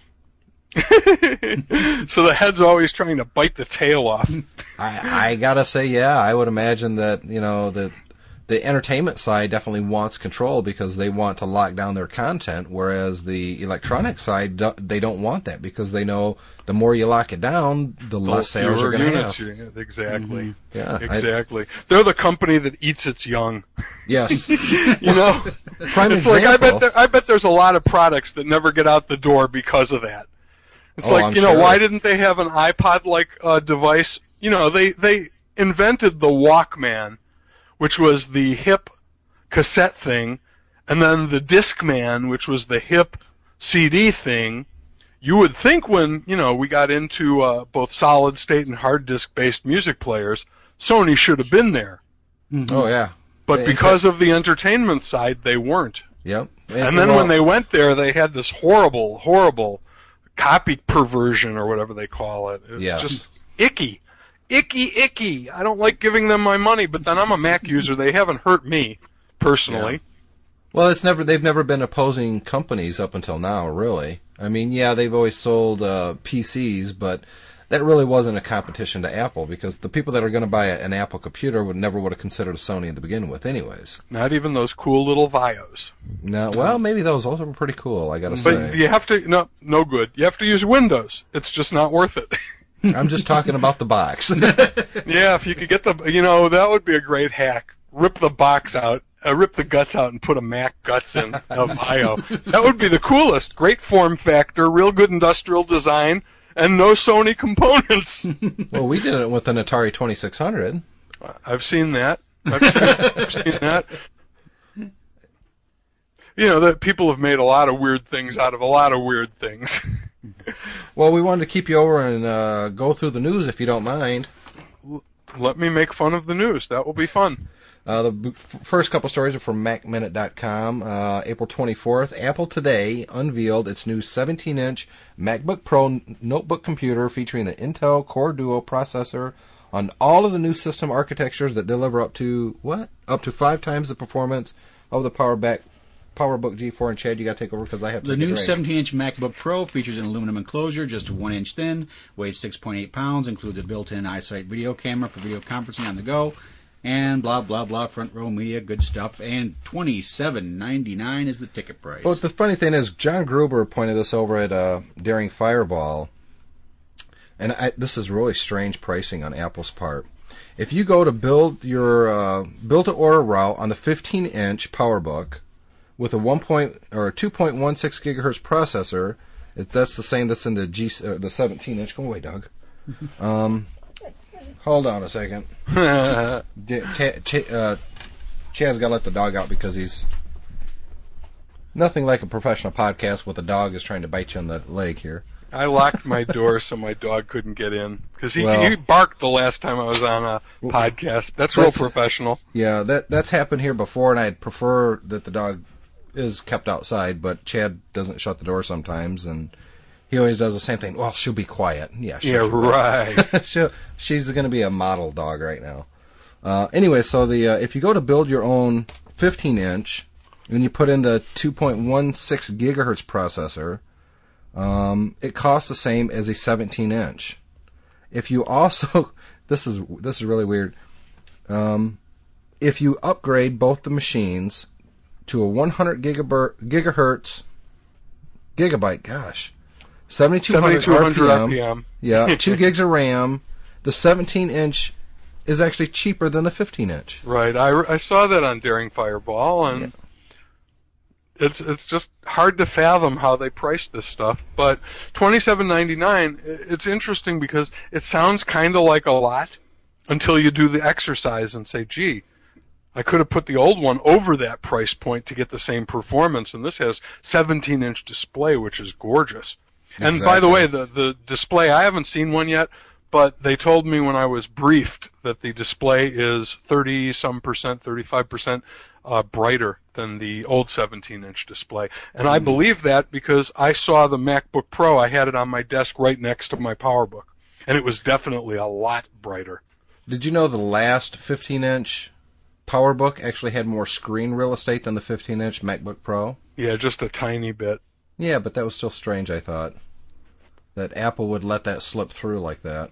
So the head's always trying to bite the tail off. I, I gotta say, yeah, I would imagine that you know that the entertainment side definitely wants control because they want to lock down their content, whereas the electronic side, they don't want that because they know the more you lock it down, the less sales you're going to have. You, exactly. Mm-hmm. Yeah, exactly. I, They're the company that eats its young. Yes. You know, prime it's example. like I bet there, I bet there's a lot of products that never get out the door because of that. It's oh, like I'm you know sure. why didn't they have an iPod-like uh, device? You know, they they invented the Walkman, which was the hip cassette thing, and then the Discman, which was the hip C D thing. You would think when, you know, we got into uh, both solid state and hard disk based music players, Sony should have been there. Mm-hmm. Oh, yeah. But they, because of the entertainment side, they weren't. Yep. And, and then well, when they went there, they had this horrible, horrible copy perversion or whatever they call it. It was yes. just icky. Icky, icky. I don't like giving them my money, but then I'm a Mac user. They haven't hurt me, personally. Yeah. Well, it's never they've never been opposing companies up until now, really. I mean, yeah, they've always sold uh, P Cs, but that really wasn't a competition to Apple because the people that are going to buy a, an Apple computer would never would have considered a Sony to begin with anyways. Not even those cool little Vios. No, well, maybe those those were pretty cool, I got to but say. But you have to, no, no good. You have to use Windows. It's just not worth it. I'm just talking about the box. Yeah, if you could get the, you know, that would be a great hack. Rip the box out, uh, rip the guts out and put a Mac guts in a Vio. That would be the coolest. Great form factor, real good industrial design, and no Sony components. Well, we did it with an Atari twenty-six hundred. I've seen that. I've seen, I've seen that. You know, that people have made a lot of weird things out of a lot of weird things. Well, we wanted to keep you over and uh, go through the news, if you don't mind. Let me make fun of the news. That will be fun. Uh, the b- first couple stories are from Mac Minute dot com. Uh, April twenty-fourth, Apple today unveiled its new seventeen-inch MacBook Pro n- notebook computer featuring the Intel Core Duo processor on all of the new system architectures that deliver up to, what? Up to five times the performance of the PowerBook PowerBook G four. And Chad, you got to take over because I have to The take a new drink. seventeen-inch MacBook Pro features an aluminum enclosure just one inch thin, weighs six point eight pounds, includes a built-in iSight video camera for video conferencing on the go, and blah, blah, blah, front row media, good stuff, and twenty-seven ninety-nine is the ticket price. Well, the funny thing is, John Gruber pointed this over at uh, Daring Fireball, and I, this is really strange pricing on Apple's part. If you go to build your uh, build-to-order route on the fifteen-inch PowerBook with a one point or a two point one six gigahertz processor, it, that's the same that's in the G uh, the seventeen-inch. Go away, Doug. Um, hold on a second. Ch- Ch- uh, Chad's got to let the dog out because he's nothing like a professional podcast with a dog is trying to bite you in the leg here. I locked my door so my dog couldn't get in because he, Well, he barked the last time I was on a podcast. That's real that's- professional. Yeah, that that's happened here before, and I'd prefer that the dog is kept outside, but Chad doesn't shut the door sometimes, and he always does the same thing. Well, she'll be quiet. Yeah, sure. Yeah, right. she'll, she's going to be a model dog right now. Uh, anyway, so the uh, if you go to build your own fifteen-inch, and you put in the two point one six gigahertz processor, Um, it costs the same as a seventeen inch. If you also, this is this is really weird. Um, if you upgrade both the machines to a one hundred gigaber- gigahertz gigabyte, gosh, seventy-two hundred R P M, R P M. Yeah, two gigs of RAM. The seventeen inch is actually cheaper than the fifteen inch. Right. I, I saw that on Daring Fireball, and yeah. it's it's just hard to fathom how they price this stuff. But twenty-seven ninety-nine, it's interesting because it sounds kind of like a lot until you do the exercise and say, gee, I could have put the old one over that price point to get the same performance, and this has seventeen inch display, which is gorgeous. Exactly. And by the way, the, the display, I haven't seen one yet, but they told me when I was briefed that the display is thirty some percent, thirty-five percent uh, brighter than the old seventeen inch display. And I believe that because I saw the MacBook Pro, I had it on my desk right next to my PowerBook, and it was definitely a lot brighter. Did you know the last fifteen inch PowerBook actually had more screen real estate than the fifteen inch MacBook Pro? Yeah, just a tiny bit. Yeah, but that was still strange, I thought, that Apple would let that slip through like that.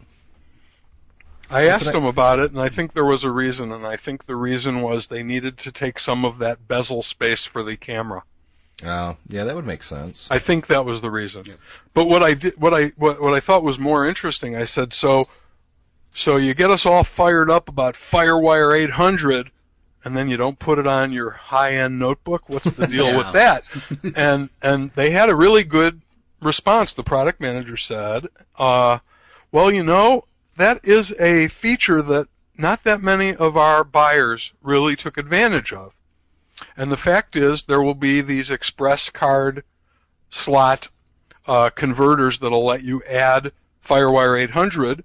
I asked them about it, and I think there was a reason, and I think the reason was they needed to take some of that bezel space for the camera. Oh, yeah, that would make sense. I think that was the reason. Yeah. But what I did, what I what, what I thought was more interesting, I said, so so you get us all fired up about FireWire eight hundred, and then you don't put it on your high-end notebook? What's the deal yeah. with that? and and they had a really good response. The product manager said, uh, well, you know, that is a feature that not that many of our buyers really took advantage of. And the fact is, there will be these express card slot uh, converters that will let you add FireWire eight hundred,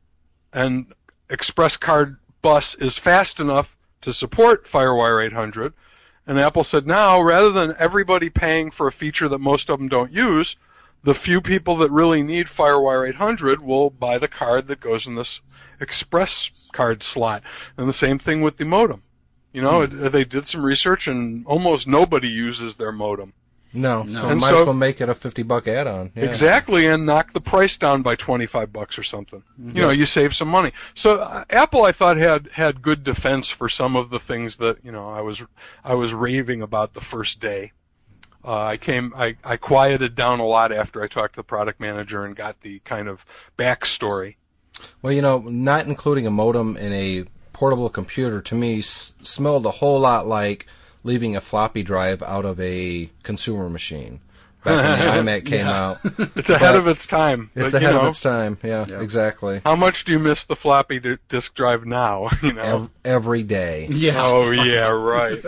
and express card bus is fast enough to support FireWire eight hundred. And Apple said, now, rather than everybody paying for a feature that most of them don't use, the few people that really need FireWire eight hundred will buy the card that goes in this express card slot. And the same thing with the modem. You know, mm. it, they did some research, and almost nobody uses their modem. No, no. So and might so, as well make it a fifty buck add-on. Yeah. Exactly, and knock the price down by twenty-five bucks or something. Mm-hmm. You know, you save some money. So uh, Apple, I thought, had had good defense for some of the things that, you know, I was I was raving about the first day. Uh, I came, I, I quieted down a lot after I talked to the product manager and got the kind of backstory. Well, you know, not including a modem in a portable computer, to me, s- smelled a whole lot like leaving a floppy drive out of a consumer machine. Back when the iMac came yeah. out. It's ahead of its time. It's but, ahead you know, of its time, yeah, yeah, exactly. How much do you miss the floppy d- disk drive now? You know, every, every day. Yeah. Oh, yeah, right.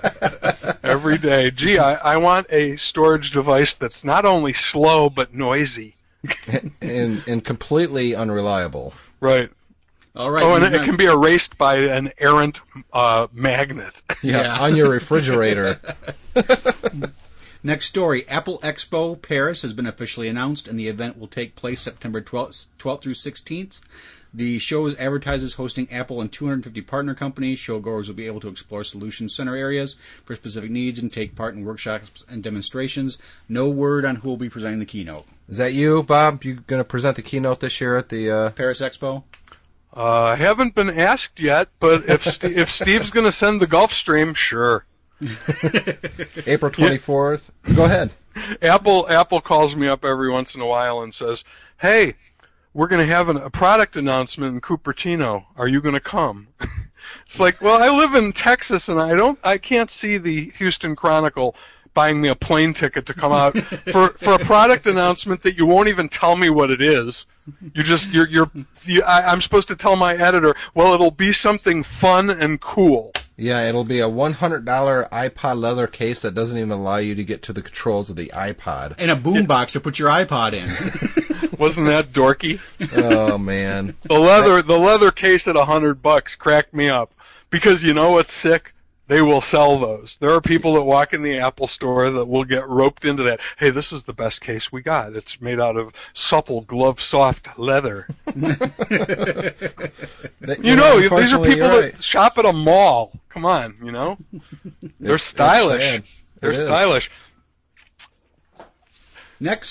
Every day. Gee, I, I want a storage device that's not only slow, but noisy. and, and completely unreliable. Right. All right. Oh, and it, got... it can be erased by an errant uh, magnet. Yeah, yeah. on your refrigerator. Next story, Apple Expo Paris has been officially announced, and the event will take place September twelfth, twelfth through sixteenth. The show advertises hosting Apple and two hundred fifty partner companies. Showgoers will be able to explore solution center areas for specific needs and take part in workshops and demonstrations. No word on who will be presenting the keynote. Is that you, Bob? You going to present the keynote this year at the uh... Paris Expo? Uh, I haven't been asked yet, but if St- if Steve's going to send the Gulfstream, sure. April twenty-fourth. Yeah. Go ahead. Apple Apple calls me up every once in a while and says, "Hey, we're going to have an, a product announcement in Cupertino. Are you going to come?" It's like, well, I live in Texas, and I don't, I can't see the Houston Chronicle buying me a plane ticket to come out for for a product announcement that you won't even tell me what it is. You just you're you're you, I, I'm supposed to tell my editor, well, it'll be something fun and cool. Yeah, it'll be a one hundred dollars iPod leather case that doesn't even allow you to get to the controls of the iPod. And a boombox to put your iPod in. Wasn't that dorky? Oh man. The leather the leather case at a hundred bucks cracked me up. Because you know what's sick? They will sell those. There are people that walk in the Apple store that will get roped into that. Hey, this is the best case we got. It's made out of supple, glove-soft leather. that, you, you know, know these are people right. that shop at a mall. Come on, you know? They're it's, stylish. it's They're it stylish. Next,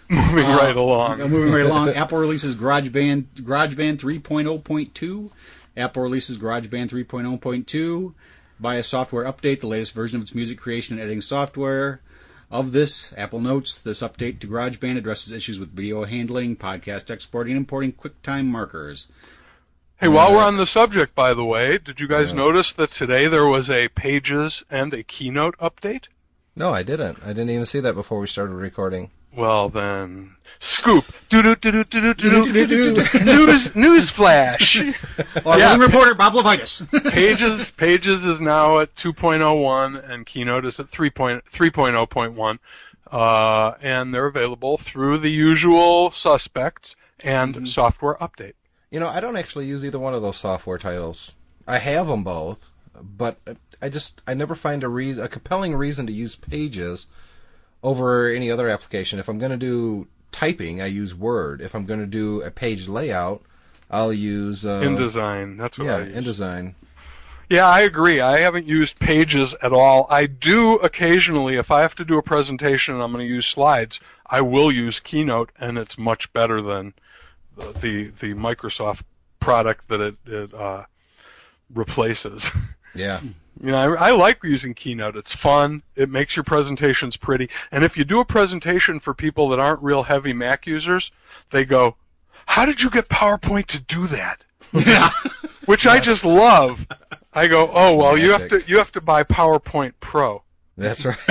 moving Uh, right along. Uh, moving right along, Apple releases GarageBand GarageBand three point oh point two. Apple releases GarageBand three point oh point two via software update, the latest version of its music creation and editing software. Of this, Apple notes this update to GarageBand addresses issues with video handling, podcast exporting, and importing QuickTime markers. Hey, while we're on the subject, by the way, did you guys notice that today there was a Pages and a Keynote update? No, I didn't. I didn't even see that before we started recording. Well, then, scoop. Do-do-do-do-do-do-do-do-do. News, news flash. Our Yeah. yeah. reporter, Bob Levitas. Pages, Pages is now at two point oh one, and Keynote is at three point oh point one. Uh, and they're available through the usual suspects and Mm-hmm. software update. You know, I don't actually use either one of those software titles. I have them both, but I just I never find a reason, a compelling reason to use Pages over any other application. If I'm going to do typing, I use Word. If I'm going to do a page layout, I'll use uh, InDesign, that's what yeah, I use. InDesign. Yeah, I agree. I haven't used Pages at all. I do occasionally, if I have to do a presentation and I'm going to use slides, I will use Keynote, and it's much better than the the, the Microsoft product that it, it uh, replaces. Yeah. You know, I, I like using Keynote. It's fun. It makes your presentations pretty. And if you do a presentation for people that aren't real heavy Mac users, they go, "How did you get PowerPoint to do that?" Yeah. Which I just love. I go, "Oh, well, you have Magic. to you have to buy PowerPoint Pro." That's right.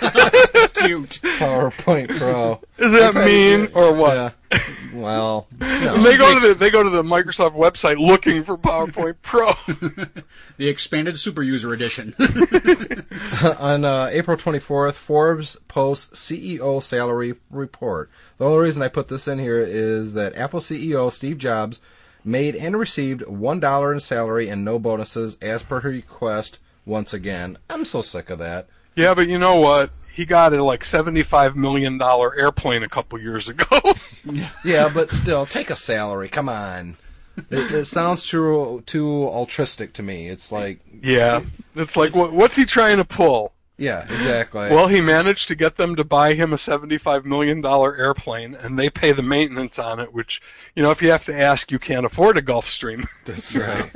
Cute. PowerPoint Pro. Is that mean or what? Yeah. Well, no. And they go to the they go to the Microsoft website looking for PowerPoint Pro. The expanded super user edition. On uh, April twenty-fourth, Forbes posts C E O salary report. The only reason I put this in here is that Apple C E O Steve Jobs made and received one dollar in salary and no bonuses as per her request once again. I'm so sick of that. Yeah, but you know what? He got a like seventy-five million dollars airplane a couple years ago. Yeah, but still, take a salary. Come on. It, it sounds too, too altruistic to me. It's like, Yeah. It's like, what, what's he trying to pull? yeah, exactly. Well, he managed to get them to buy him a seventy-five million dollars airplane, and they pay the maintenance on it, which, you know, if you have to ask, you can't afford a Gulfstream. That's right.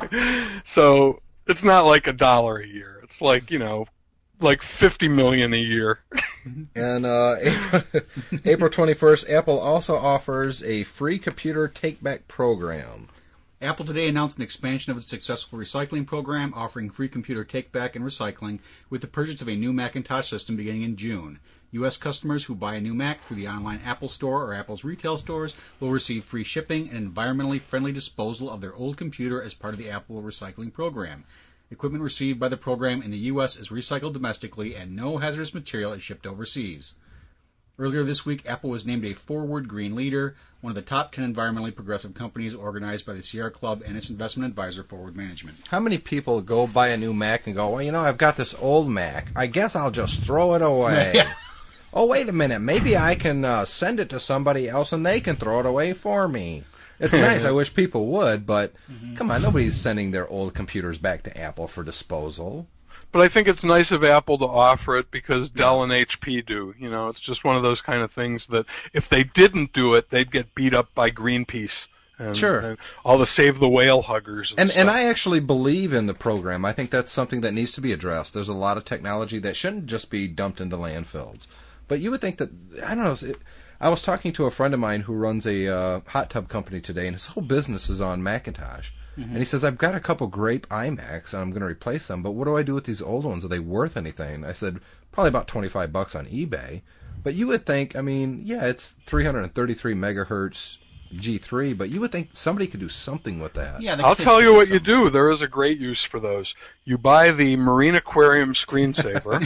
So it's not like a dollar a year. It's like, you know, like fifty million dollars a year. And uh, April, April twenty-first, Apple also offers a free computer take-back program. Apple today announced an expansion of its successful recycling program, offering free computer take-back and recycling with the purchase of a new Macintosh system beginning in June. U S customers who buy a new Mac through the online Apple Store or Apple's retail stores will receive free shipping and environmentally friendly disposal of their old computer as part of the Apple recycling program. Equipment received by the program in the U S is recycled domestically, and no hazardous material is shipped overseas. Earlier this week, Apple was named a Forward Green Leader, one of the top ten environmentally progressive companies organized by the Sierra Club and its investment advisor, Forward Management. How many people go buy a new Mac and go, well, you know, I've got this old Mac. I guess I'll just throw it away. Oh, wait a minute. Maybe I can uh, send it to somebody else and they can throw it away for me. It's nice. I wish people would, but mm-hmm. come on, nobody's sending their old computers back to Apple for disposal. But I think it's nice of Apple to offer it because Dell and H P do. You know, it's just one of those kind of things that if they didn't do it, they'd get beat up by Greenpeace. And, Sure. and all the Save the Whale huggers. And, And stuff. and I actually believe in the program. I think that's something that needs to be addressed. There's a lot of technology that shouldn't just be dumped into landfills. But you would think that, I don't know, it, I was talking to a friend of mine who runs a uh, hot tub company today, and his whole business is on Macintosh. Mm-hmm. And he says, I've got a couple great iMacs, and I'm going to replace them, but what do I do with these old ones? Are they worth anything? I said, probably about twenty-five bucks on eBay. But you would think, I mean, yeah, it's three hundred thirty-three megahertz G three, but you would think somebody could do something with that. Yeah, I'll tell you what you do. There is a great use for those. You buy the Marine Aquarium screensaver,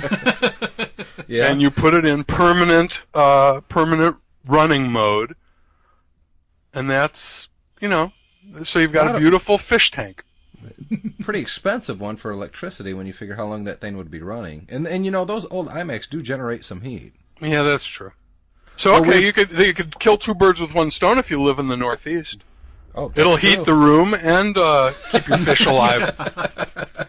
Yeah. and you put it in permanent, uh, permanent running mode, and that's, you know, so you've got a beautiful fish tank. Pretty expensive one for electricity when you figure how long that thing would be running. And and you know, those old iMacs do generate some heat. Yeah, that's true. So Well, okay, we- you could you could kill two birds with one stone if you live in the Northeast. Oh, It'll that's heat true. the room and uh, keep your fish alive.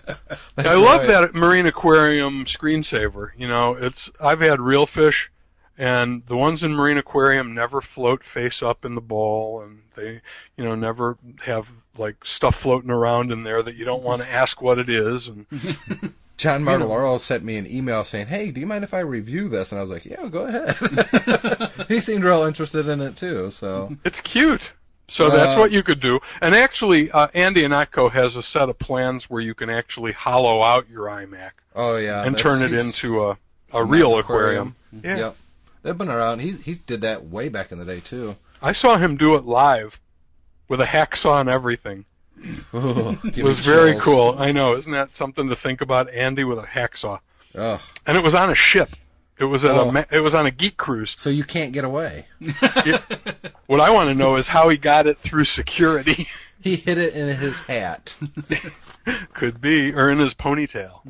I love right. that Marine Aquarium screensaver. You know, it's I've had real fish, And the ones in Marine Aquarium never float face up in the bowl, and they, you know, never have like stuff floating around in there that you don't want to ask what it is. And John Martellaro sent me an email saying, "Hey, do you mind if I review this?" And I was like, "Yeah, go ahead." He seemed real interested in it too. So it's cute. So uh, that's what you could do. And actually, uh, Andy Anatko has a set of plans where you can actually hollow out your iMac. Oh yeah, and turn it into a a real aquarium. aquarium. Yeah. Yep. They've been around. He he did that way back in the day too. I saw him do it live, with a hacksaw and everything. Ooh, it was very cool. I know, isn't that something to think about? Andy with a hacksaw, Ugh. and it was on a ship. It was at Oh. a it was on a geek cruise. So you can't get away. Yeah. What I want to know is how he got it through security. He hid it in his hat. Could be, or in his ponytail.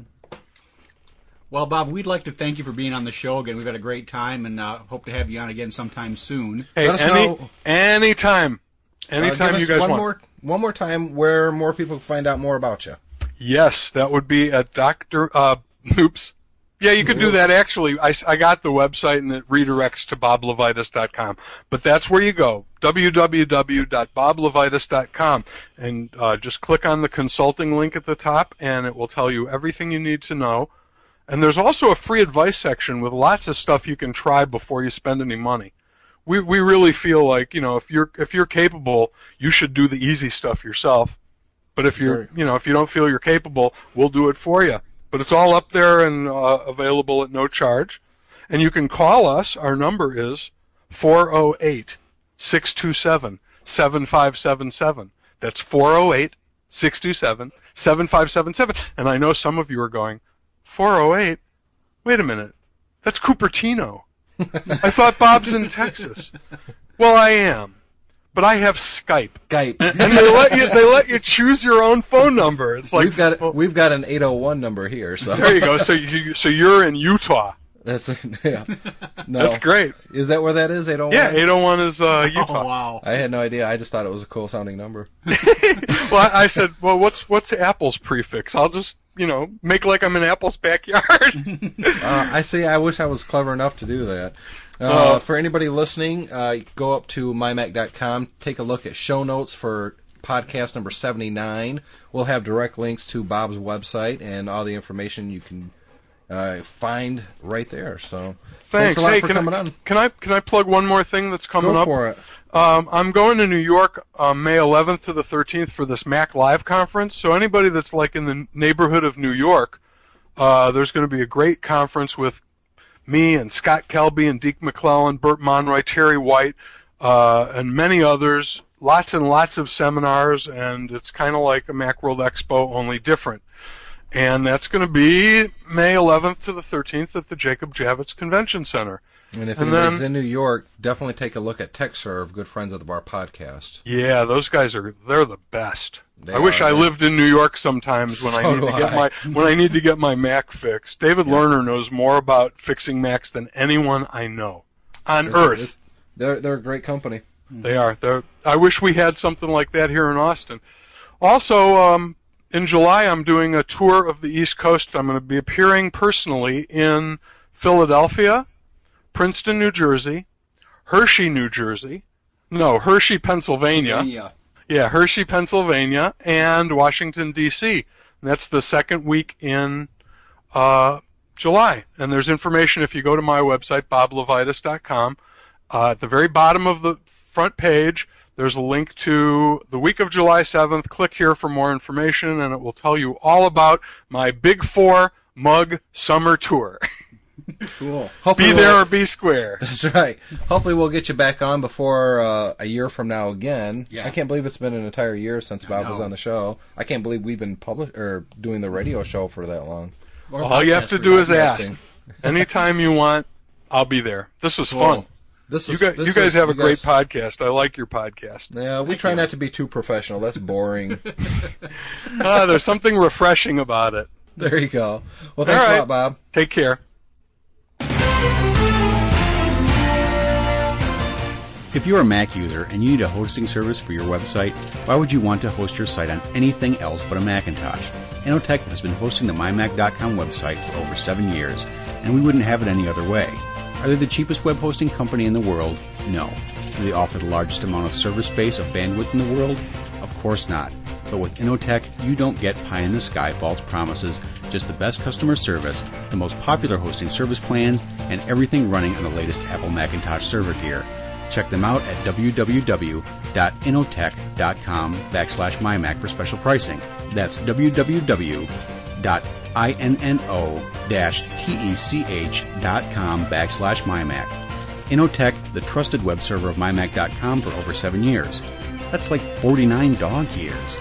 Well, Bob, we'd like to thank you for being on the show again. We've had a great time, and uh, hope to have you on again sometime soon. Hey, Let us any know. anytime, anytime Uh, give you us guys one want. more one more time where more people can find out more about you. Yes, that would be at Doctor Uh, oops. Yeah, you could do that. Actually, I, I got the website and it redirects to bob levitas dot com. But that's where you go, w w w dot bob levitas dot com, and uh, just click on the consulting link at the top, and it will tell you everything you need to know. And there's also a free advice section with lots of stuff you can try before you spend any money. We we really feel like, you know, if you're if you're capable, you should do the easy stuff yourself. But if you're, Sure. you know, if you don't feel you're capable, we'll do it for you. But it's all up there and uh, available at no charge. And you can call us. Our number is four oh eight, six two seven, seven five seven seven. That's four oh eight, six two seven, seven five seven seven. And I know some of you are going, four oh eight? Wait a minute. That's Cupertino. I thought Bob's in Texas. Well, I am. But I have Skype. Skype. And they let you they let you choose your own phone number. It's like we've got well, we've got an eight oh one number here. So there you go. So you so you're in Utah. That's yeah. No. That's great. Is that where that is? eight oh one. Yeah, eight oh one is uh, Utah. Oh, wow. I had no idea. I just thought it was a cool sounding number. Well, I, I said, well, what's what's Apple's prefix? I'll just you know make like I'm in Apple's backyard. uh, I see. I wish I was clever enough to do that. Uh, Uh, for anybody listening, uh, go up to my mac dot com, take a look at show notes for podcast number seventy-nine. We'll have direct links to Bob's website and all the information you can uh, find right there. So Thanks. a lot Hey, for can coming I, on. Can I can I plug one more thing that's coming Go up? for it. Um, I'm going to New York um, May eleventh to the thirteenth for this Mac Live conference. So anybody that's like in the neighborhood of New York, uh, there's going to be a great conference with me and Scott Kelby and Deke McClellan, Burt Monroy, Terry White, uh, and many others. Lots and lots of seminars, and it's kind of like a Macworld Expo, only different. And that's going to be May eleventh to the thirteenth at the Jacob Javits Convention Center. And if And anybody's then- in New York, definitely take a look at TechServe, good friends of the Bar podcast. Yeah, those guys are they're the best. They I wish are. I lived in New York sometimes when I So need to do get I. my when I need to get my Mac fixed. David Lerner knows more about fixing Macs than anyone I know on earth. They're they're a great company. They are. They're, I wish we had something like that here in Austin. Also, um, in July, I'm doing a tour of the East Coast. I'm going to be appearing personally in Philadelphia, Princeton, New Jersey, Hershey, New Jersey. No, Hershey, Pennsylvania. Yeah. Yeah, Hershey, Pennsylvania, and Washington, D C And that's the second week in uh, July. And there's information if you go to my website, bob levitas dot com. Uh, at the very bottom of the front page, there's a link to the week of July seventh. Click here for more information, and it will tell you all about my Big Four Mug Summer Tour. Cool. Be there or be square. That's right. Hopefully we'll get you back on before uh, a year from now again. Yeah. I can't believe it's been an entire year since Bob was know. on the show. I can't believe we've been public or doing the radio show for that long. Or All you have podcast to for do is podcasting. ask. Anytime you want, I'll be there. This was Cool. fun. This You is, guys, this you guys is- have a you great guys- podcast. I like your podcast. Yeah, we try not to be too professional. That's boring. Ah, there's something refreshing about it. There you go. Well, thanks All right. a lot, Bob. Take care. If you're a Mac user and you need a hosting service for your website, why would you want to host your site on anything else but a Macintosh? Enotech has been hosting the my mac dot com website for over seven years, and we wouldn't have it any other way. Are they the cheapest web hosting company in the world? No. Do they offer the largest amount of server space of bandwidth in the world? Of course not. But with Innotech, you don't get pie-in-the-sky false promises, just the best customer service, the most popular hosting service plans, and everything running on the latest Apple Macintosh server gear. Check them out at www.innotech.com backslash mymac for special pricing. That's www.inno-tech.com backslash mymac. Innotech, the trusted web server of my mac dot com for over seven years. That's like forty-nine dog years.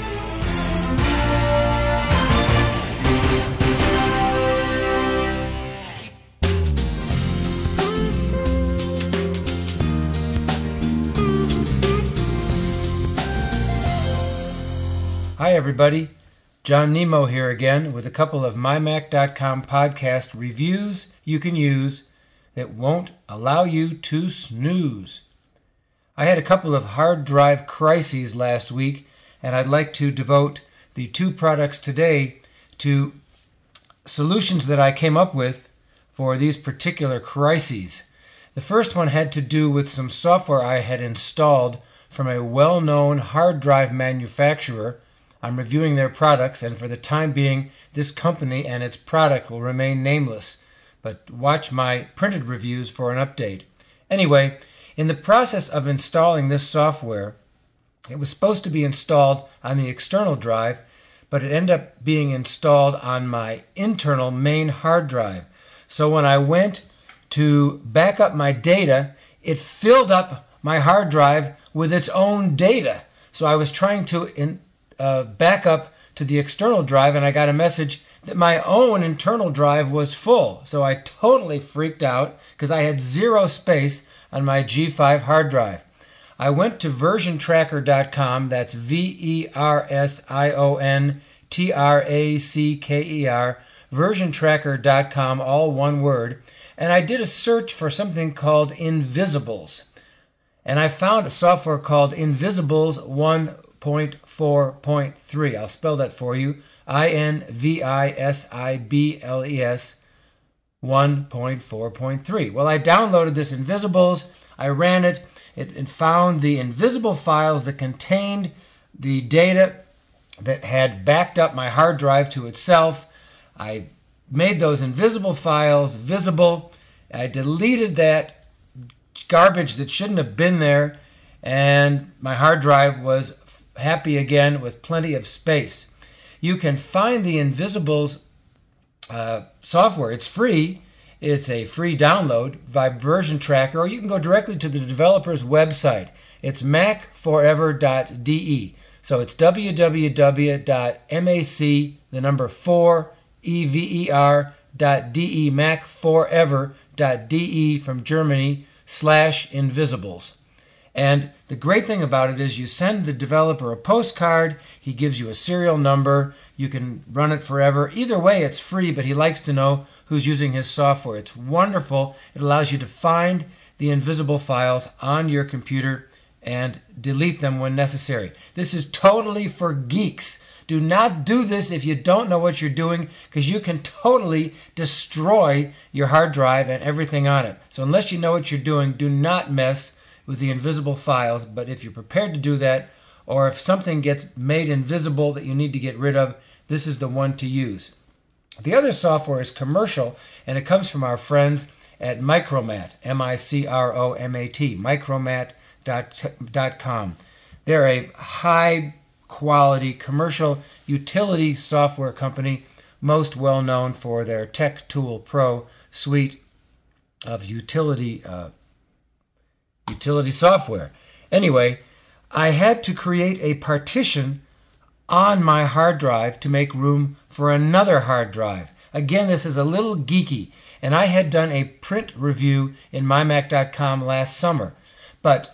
Hi everybody, John Nemo here again with a couple of my mac dot com podcast reviews you can use that won't allow you to snooze. I had a couple of hard drive crises last week, and I'd like to devote the two products today to solutions that I came up with for these particular crises. The first one had to do with some software I had installed from a well-known hard drive manufacturer. I'm reviewing their products, and for the time being, this company and its product will remain nameless. But watch my printed reviews for an update. Anyway, in the process of installing this software, it was supposed to be installed on the external drive, but it ended up being installed on my internal main hard drive. So when I went to back up my data, it filled up my hard drive with its own data. So I was trying to in, uh, back up to the external drive, and I got a message that my own internal drive was full. So I totally freaked out because I had zero space on my G five hard drive. I went to version tracker dot com, that's V E R S I O N T R A C K E R, version tracker dot com, all one word, and I did a search for something called Invisibles. And I found a software called Invisibles one point four point three. I'll spell that for you. I N V I S I B L E S one point four point three. Well, I downloaded this Invisibles, I ran it, it, it found the invisible files that contained the data that had backed up my hard drive to itself. I made those invisible files visible. I deleted that garbage that shouldn't have been there, and my hard drive was happy again with plenty of space. You can find the Invisibles uh, software. It's free. It's a free download by Version Tracker, or you can go directly to the developer's website. It's mac forever dot d e. So it's w w w dot mac, the number four, E V E R dot D E, mac forever dot d e from Germany, slash Invisibles. And the great thing about it is you send the developer a postcard, he gives you a serial number, you can run it forever. Either way, it's free, but he likes to know who's using his software. It's wonderful. It allows you to find the invisible files on your computer and delete them when necessary. This is totally for geeks. Do not do this if you don't know what you're doing, because you can totally destroy your hard drive and everything on it. So unless you know what you're doing, do not mess with the invisible files. But if you're prepared to do that, or if something gets made invisible that you need to get rid of, this is the one to use. The other software is commercial, and it comes from our friends at Micromat, M I C R O M A T, micromat dot com. They're a high-quality commercial utility software company, most well known for their Tech Tool Pro suite of utility uh, utility software. Anyway, I had to create a partition on my hard drive to make room for another hard drive. Again, this is a little geeky, and I had done a print review in my mac dot com last summer. But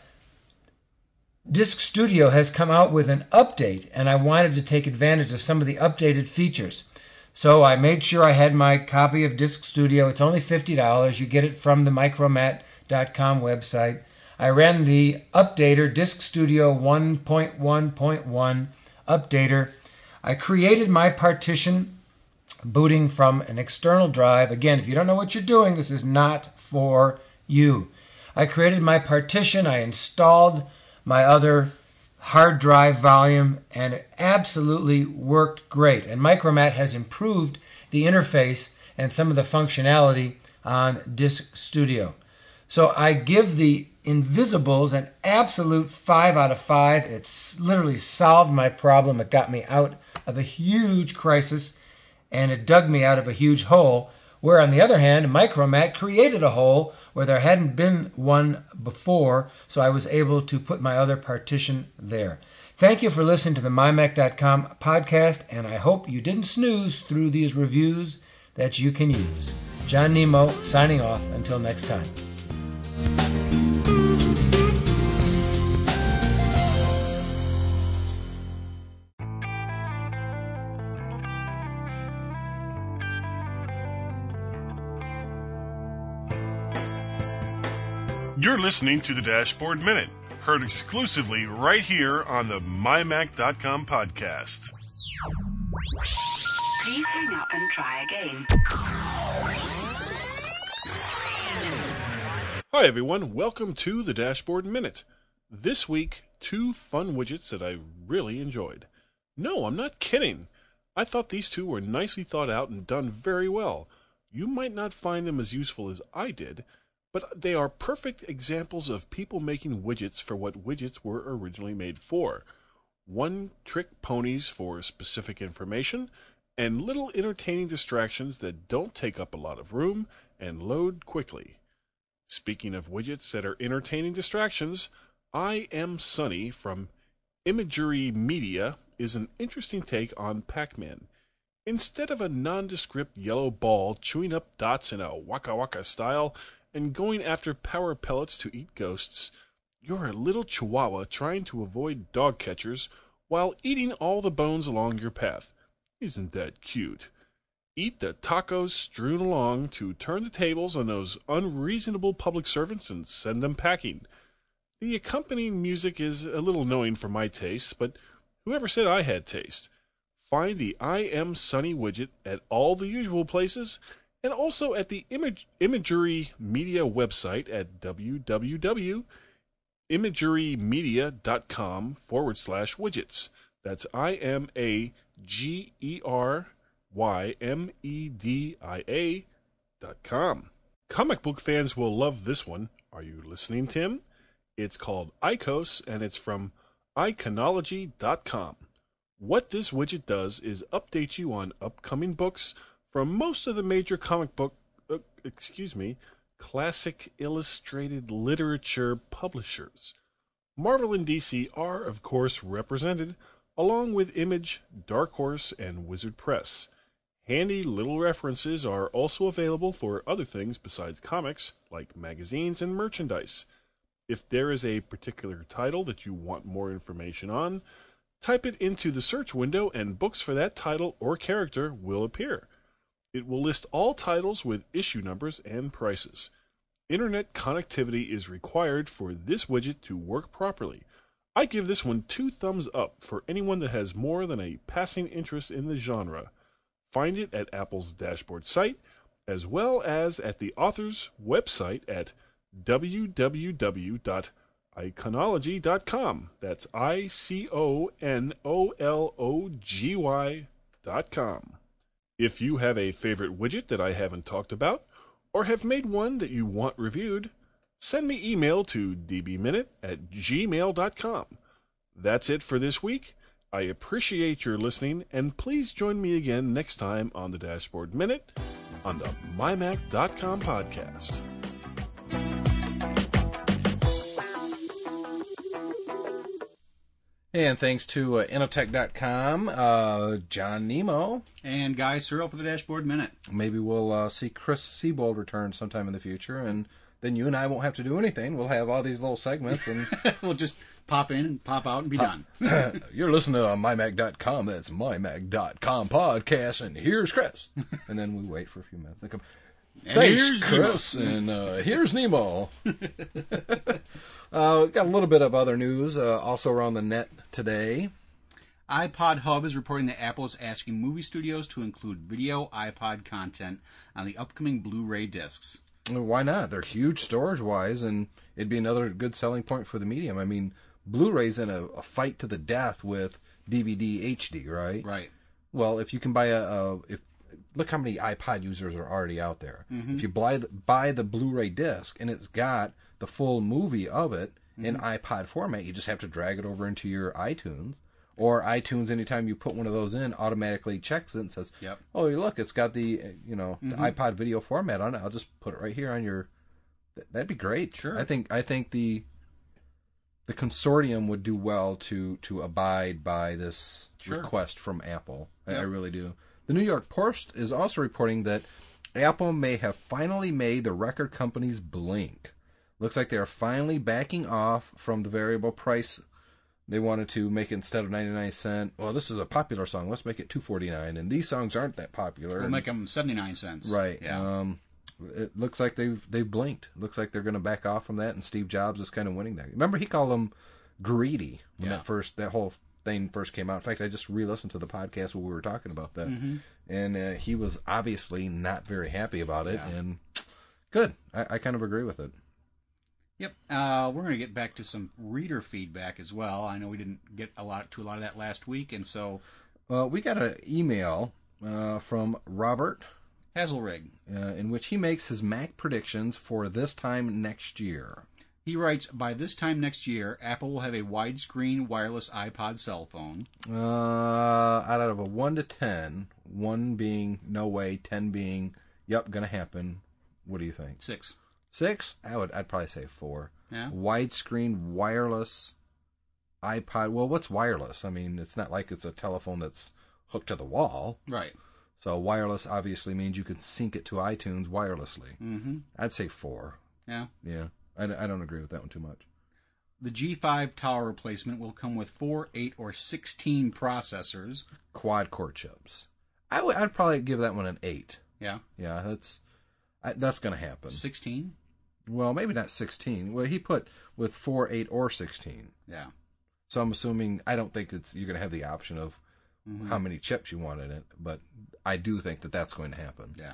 Disk Studio has come out with an update, and I wanted to take advantage of some of the updated features. So I made sure I had my copy of Disk Studio. It's only fifty dollars. You get it from the micromat dot com website. I ran the updater, Disk Studio one point one point one updater. I created my partition booting from an external drive. Again, if you don't know what you're doing, this is not for you. I created my partition, I installed my other hard drive volume, and it absolutely worked great. And Micromat has improved the interface and some of the functionality on Disk Studio. So I give the Invisibles an absolute five out of five. It's literally solved my problem. It got me out of a huge crisis, and it dug me out of a huge hole, where on the other hand, Micromat created a hole where there hadn't been one before, so I was able to put my other partition there. Thank you for listening to the my mac dot com podcast, and I hope you didn't snooze through these reviews that you can use. John Nemo signing off until next time. You're listening to the Dashboard Minute, heard exclusively right here on the my mac dot com podcast. Please hang up and try again. Hi everyone, welcome to the Dashboard Minute. This week, two fun widgets that I really enjoyed. No, I'm not kidding. I thought these two were nicely thought out and done very well. You might not find them as useful as I did, but they are perfect examples of people making widgets for what widgets were originally made for. One-trick ponies for specific information, and little entertaining distractions that don't take up a lot of room and load quickly. Speaking of widgets that are entertaining distractions, I Am Sunny from Imagery Media is an interesting take on Pac-Man. Instead of a nondescript yellow ball chewing up dots in a Waka Waka style, and going after power pellets to eat ghosts, you're a little chihuahua trying to avoid dog catchers while eating all the bones along your path. Isn't that cute? Eat the tacos strewn along to turn the tables on those unreasonable public servants and send them packing. The accompanying music is a little annoying for my tastes, but whoever said I had taste? Find the I Am Sunny widget at all the usual places, and also at the Image, Imagery Media website at www.imagerymedia.com forward slash widgets. That's I M A G E R Y M E D I A dot com. Comic book fans will love this one. Are you listening, Tim? It's called Icos, and it's from iconology dot com. What this widget does is update you on upcoming books from most of the major comic book, uh, excuse me, classic illustrated literature publishers. Marvel and D C are, of course, represented, along with Image, Dark Horse, and Wizard Press. Handy little references are also available for other things besides comics, like magazines and merchandise. If there is a particular title that you want more information on, type it into the search window and books for that title or character will appear. It will list all titles with issue numbers and prices. Internet connectivity is required for this widget to work properly. I give this one two thumbs up for anyone that has more than a passing interest in the genre. Find it at Apple's dashboard site, as well as at the author's website at w w w dot iconology dot com. That's I C O N O L O G Y dot com. If you have a favorite widget that I haven't talked about, or have made one that you want reviewed, send me email to d b minute at gmail dot com. That's it for this week. I appreciate your listening, and please join me again next time on the Dashboard Minute on the my mac dot com podcast. And thanks to uh, Inotech dot com, uh, John Nemo. And Guy Searle for the Dashboard Minute. Maybe we'll uh, see Chris Siebold return sometime in the future, and then you and I won't have to do anything. We'll have all these little segments, and we'll just pop in and pop out and be uh, done. You're listening to my mac dot com. That's my mac dot com podcast, and here's Chris. And then we wait for a few minutes. They come, thanks, Chris, Nemo. and uh, here's Nemo. Uh, got a little bit of other news uh, also around the net today. iPod Hub is reporting that Apple is asking movie studios to include video iPod content on the upcoming Blu-ray discs. Well, why not? They're huge storage-wise, and it'd be another good selling point for the medium. I mean, Blu-ray's in a, a fight to the death with D V D H D, right? Right. Well, if you can buy a, a if look how many iPod users are already out there. Mm-hmm. If you buy the, buy the Blu-ray disc and it's got the full movie of it mm-hmm. in iPod format, you just have to drag it over into your iTunes. Or iTunes, anytime you put one of those in, automatically checks it and says, yep. "Oh, look, it's got the you know mm-hmm. the iPod video format on it. I'll just put it right here on your." That'd be great. Sure. I think I think the the consortium would do well to to abide by this sure. request from Apple. Yep. I, I really do. The New York Post is also reporting that Apple may have finally made the record companies blink. Looks like they are finally backing off from the variable price. They wanted to make it instead of ninety-nine cents. Well, this is a popular song. Let's make it two forty-nine. And these songs aren't that popular. We'll make them seventy-nine cents. Right. Yeah. Um, it looks like they've they've blinked. It looks like they're going to back off from that. And Steve Jobs is kind of winning that. Remember, he called them greedy when yeah. that first that whole thing first came out. In fact, I just re-listened to the podcast where we were talking about that, mm-hmm. and uh, he was obviously not very happy about it. Yeah. And good. I, I kind of agree with it. Yep, uh, we're going to get back to some reader feedback as well. I know we didn't get a lot to a lot of that last week, and so uh, we got an email uh, from Robert Hazelrig, uh, in which he makes his Mac predictions for this time next year. He writes, "By this time next year, Apple will have a widescreen wireless iPod cell phone." Uh, out of a one to ten, one being no way, ten being yep, gonna happen. What do you think? Six. Six? I would. I'd probably say four. Yeah. Widescreen wireless iPod. Well, what's wireless? I mean, it's not like it's a telephone that's hooked to the wall. Right. So wireless obviously means you can sync it to iTunes wirelessly. Mm-hmm. I'd say four. Yeah. Yeah. I, I don't agree with that one too much. The G five tower replacement will come with four, eight, or sixteen processors. Quad core chips. I would. I'd probably give that one an eight. Yeah. Yeah. That's. I, that's going to happen. Sixteen. Well, maybe not sixteen. Well, he put with four, eight, or sixteen. Yeah. So I'm assuming, I don't think it's you're going to have the option of mm-hmm. how many chips you want in it, but I do think that that's going to happen. Yeah.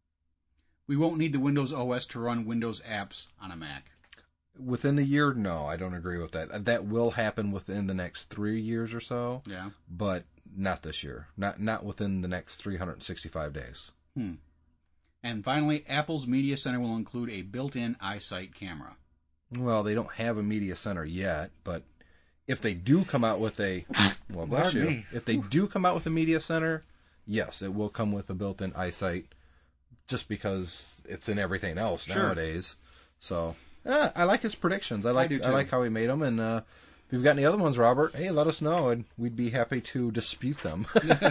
We won't need the Windows O S to run Windows apps on a Mac. Within the year, no, I don't agree with that. That will happen within the next three years or so. Yeah. But not this year. Not not within the next three hundred sixty-five days. Hmm. And finally, Apple's Media Center will include a built-in iSight camera. Well, they don't have a Media Center yet, but if they do come out with a... Well, bless Pardon you. me. If they do come out with a Media Center, yes, it will come with a built-in iSight, just because it's in everything else Sure. nowadays. So, eh, I like his predictions. I like I do I too. like how he made them, and uh, if you've got any other ones, Robert, hey, let us know, and we'd be happy to dispute them.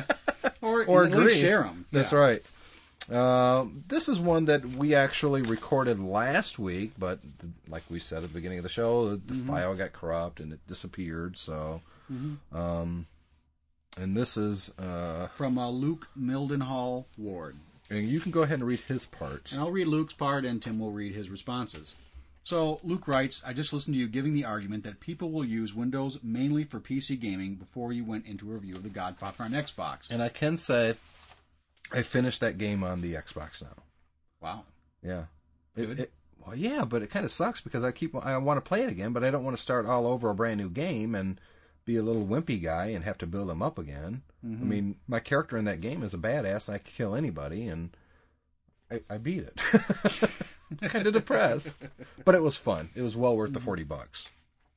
Or, or at agree. least share them. That's yeah. right. Uh, this is one that we actually recorded last week, but like we said at the beginning of the show, the, the Mm-hmm. file got corrupt and it disappeared. So, Mm-hmm. um, and this is uh, From uh, Luke Mildenhall Ward. and you can go ahead and read his part. And I'll read Luke's part, and Tim will read his responses. So, Luke writes, I just listened to you giving the argument that people will use Windows mainly for P C gaming before you went into a review of The Godfather on Xbox. And I can say, I finished that game on the Xbox now. Wow. Yeah. Good. It, it, well, yeah, but it kind of sucks because I keep I want to play it again, but I don't want to start all over a brand new game and be a little wimpy guy and have to build them up again. Mm-hmm. I mean, my character in that game is a badass, and I can kill anybody, and I, I beat it. Kind of depressed, but it was fun. It was well worth the forty bucks.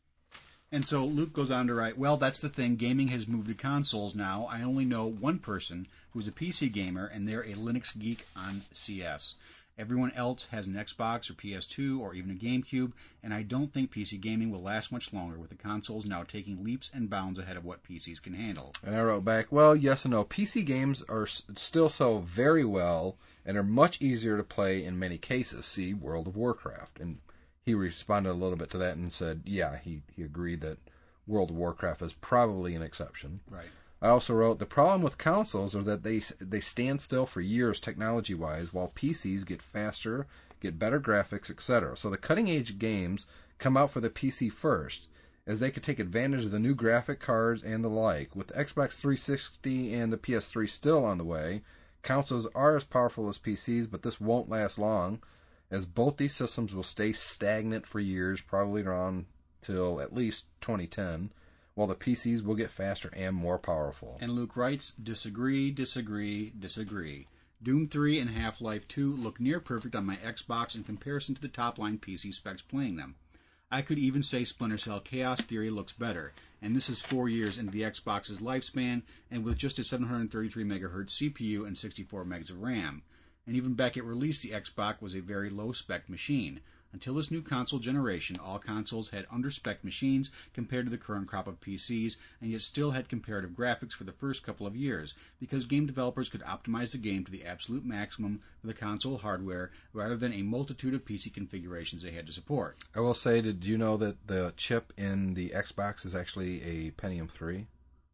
And so Luke goes on to write, well, that's the thing. Gaming has moved to consoles now. I only know one person who's a P C gamer, and they're a Linux geek on C S. Everyone else has an Xbox or P S two or even a GameCube, and I don't think P C gaming will last much longer with the consoles now taking leaps and bounds ahead of what P Cs can handle. And I wrote back, well, yes and no. P C games are s- still sell very well and are much easier to play in many cases. See World of Warcraft. And he responded a little bit to that and said, yeah, he, he agreed that World of Warcraft is probably an exception. Right. I also wrote, the problem with consoles are that they they stand still for years technology-wise, while P Cs get faster, get better graphics, et cetera. So the cutting-edge games come out for the P C first, as they could take advantage of the new graphic cards and the like. With the Xbox three sixty and the P S three still on the way, consoles are as powerful as P Cs, but this won't last long, as both these systems will stay stagnant for years, probably around till at least twenty ten, while the P Cs will get faster and more powerful. And Luke writes, disagree, disagree, disagree. Doom three and Half-Life two look near perfect on my Xbox in comparison to the top-line P C specs playing them. I could even say Splinter Cell Chaos Theory looks better, and this is four years into the Xbox's lifespan, and with just a seven hundred thirty-three megahertz C P U and sixty-four megs of RAM. And even back at release, the Xbox was a very low-spec machine. Until this new console generation, all consoles had under-spec machines compared to the current crop of P Cs, and yet still had comparative graphics for the first couple of years, because game developers could optimize the game to the absolute maximum for the console hardware, rather than a multitude of P C configurations they had to support. I will say, did you know that the chip in the Xbox is actually a Pentium three?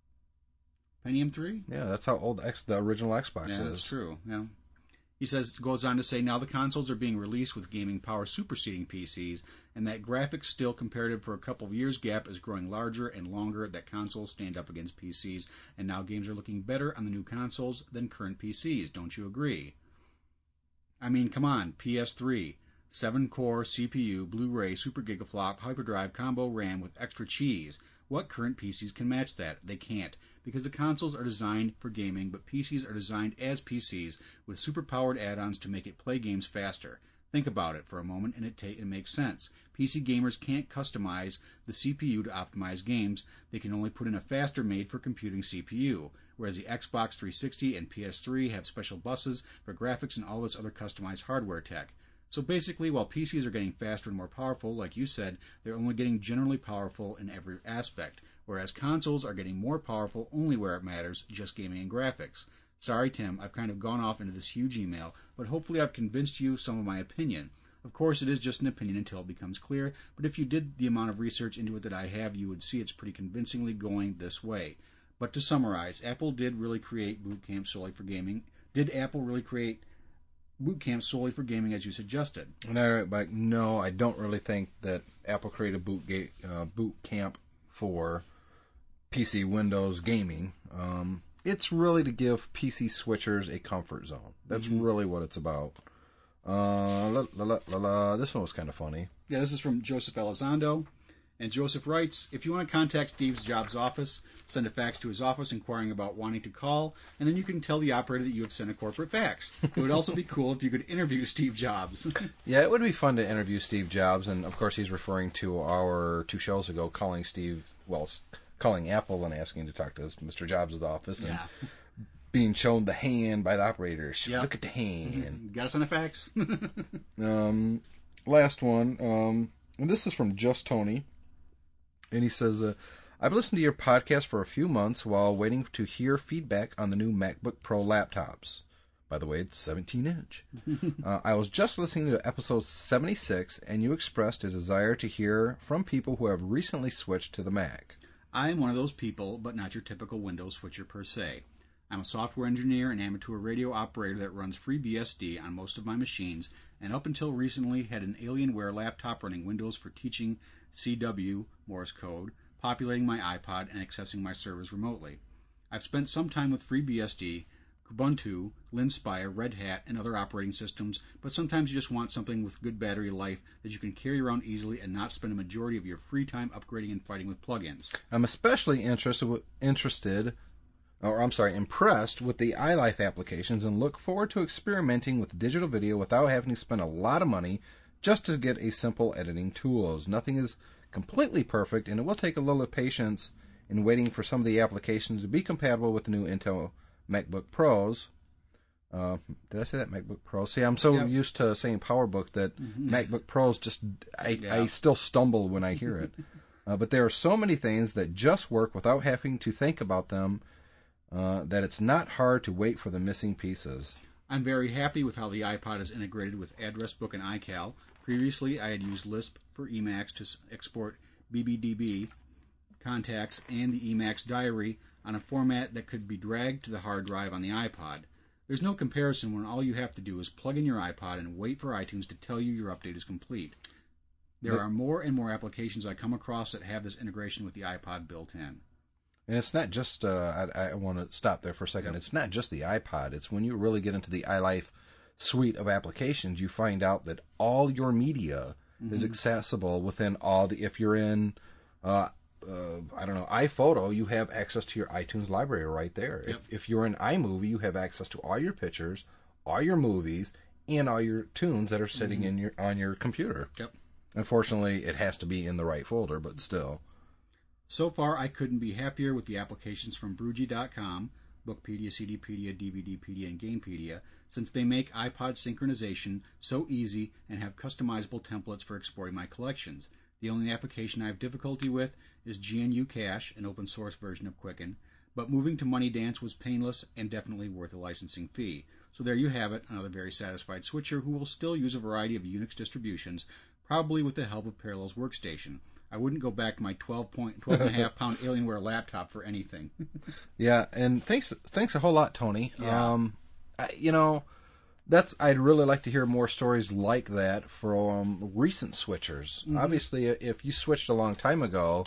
Pentium three? Yeah, that's how old X, the original Xbox yeah, is. That's true, yeah. He says, goes on to say, now the consoles are being released with gaming power superseding P Cs, and that graphics still comparative for a couple of years gap is growing larger and longer, that consoles stand up against P Cs, and now games are looking better on the new consoles than current P Cs. Don't you agree? I mean, come on, P S three, seven core C P U, Blu-ray, Super Gigaflop, Hyperdrive, combo RAM with extra cheese. What current P Cs can match that? They can't, because the consoles are designed for gaming, but P Cs are designed as P Cs with super-powered add-ons to make it play games faster. Think about it for a moment, and it, ta- it makes sense. P C gamers can't customize the C P U to optimize games. They can only put in a faster made-for-computing C P U, whereas the Xbox three sixty and P S three have special buses for graphics and all this other customized hardware tech. So basically, while P Cs are getting faster and more powerful, like you said, they're only getting generally powerful in every aspect, whereas consoles are getting more powerful only where it matters, just gaming and graphics. Sorry, Tim, I've kind of gone off into this huge email, but hopefully I've convinced you some of my opinion. Of course, it is just an opinion until it becomes clear, but if you did the amount of research into it that I have, you would see it's pretty convincingly going this way. But to summarize, Apple did really create Boot Camp solely for gaming. Did Apple really create Boot Camp solely for gaming, as you suggested? No, but no, I don't really think that Apple created Boot, ga- uh, boot Camp for P C Windows gaming. Um, it's really to give P C switchers a comfort zone. That's mm-hmm. really what it's about. Uh, la, la, la, la, la. This one was kind of funny. Yeah, this is from Joseph Elizondo. And Joseph writes, if you want to contact Steve Jobs' office, send a fax to his office inquiring about wanting to call, and then you can tell the operator that you have sent a corporate fax. It would also be cool if you could interview Steve Jobs. Yeah, it would be fun to interview Steve Jobs, and of course he's referring to our two shows ago calling Steve, well, calling Apple and asking to talk to Mister Jobs' office, and yeah. being shown the hand by the operator. Yep. Look at the hand. Got to send a fax? um, last one, um, and this is from Just Tony. And he says, uh, I've listened to your podcast for a few months while waiting to hear feedback on the new MacBook Pro laptops. By the way, it's seventeen inch. uh, I was just listening to episode seventy-six, and you expressed a desire to hear from people who have recently switched to the Mac. I am one of those people, but not your typical Windows switcher per se. I'm a software engineer and amateur radio operator that runs FreeBSD on most of my machines, and up until recently had an Alienware laptop running Windows for teaching C W, Morse code, populating my iPod, and accessing my servers remotely. I've spent some time with FreeBSD, Ubuntu, Linspire, Red Hat, and other operating systems, but sometimes you just want something with good battery life that you can carry around easily and not spend a majority of your free time upgrading and fighting with plugins. I'm especially interested, interested or I'm sorry, impressed with the iLife applications and look forward to experimenting with digital video without having to spend a lot of money just to get a simple editing tools. Nothing is completely perfect, and it will take a little patience in waiting for some of the applications to be compatible with the new Intel MacBook Pros. Uh, did I say that MacBook Pro? See, I'm so yep. used to saying PowerBook that mm-hmm. MacBook Pros just, I, yeah. I still stumble when I hear it. uh, but there are so many things that just work without having to think about them uh, that it's not hard to wait for the missing pieces. I'm very happy with how the iPod is integrated with Address Book and iCal. Previously, I had used Lisp for Emacs to export B B D B contacts and the Emacs diary on a format that could be dragged to the hard drive on the iPod. There's no comparison when all you have to do is plug in your iPod and wait for iTunes to tell you your update is complete. There are more and more applications I come across that have this integration with the iPod built in. And it's not just, uh, I, I want to stop there for a second. Yep. It's not just the iPod. It's when you really get into the iLife suite of applications, you find out that all your media mm-hmm. is accessible within all the, if you're in, uh, uh, I don't know, iPhoto, you have access to your iTunes library right there. Yep. If, if you're in iMovie, you have access to all your pictures, all your movies, and all your tunes that are sitting mm-hmm. in your on your computer. Yep. Unfortunately, it has to be in the right folder, but still. So far, I couldn't be happier with the applications from Brugy dot com, Bookpedia, CDpedia, DVDpedia, and Gamepedia, since they make iPod synchronization so easy and have customizable templates for exporting my collections. The only application I have difficulty with is G N U Cache, an open source version of Quicken, but moving to MoneyDance was painless and definitely worth a licensing fee. So there you have it, another very satisfied switcher who will still use a variety of Unix distributions, probably with the help of Parallels Workstation. I wouldn't go back to my twelve point twelve and a half pound Alienware laptop for anything. Yeah, and thanks thanks a whole lot, Tony. Yeah. Um, I, you know, that's I'd really like to hear more stories like that from recent switchers. Mm-hmm. Obviously, if you switched a long time ago,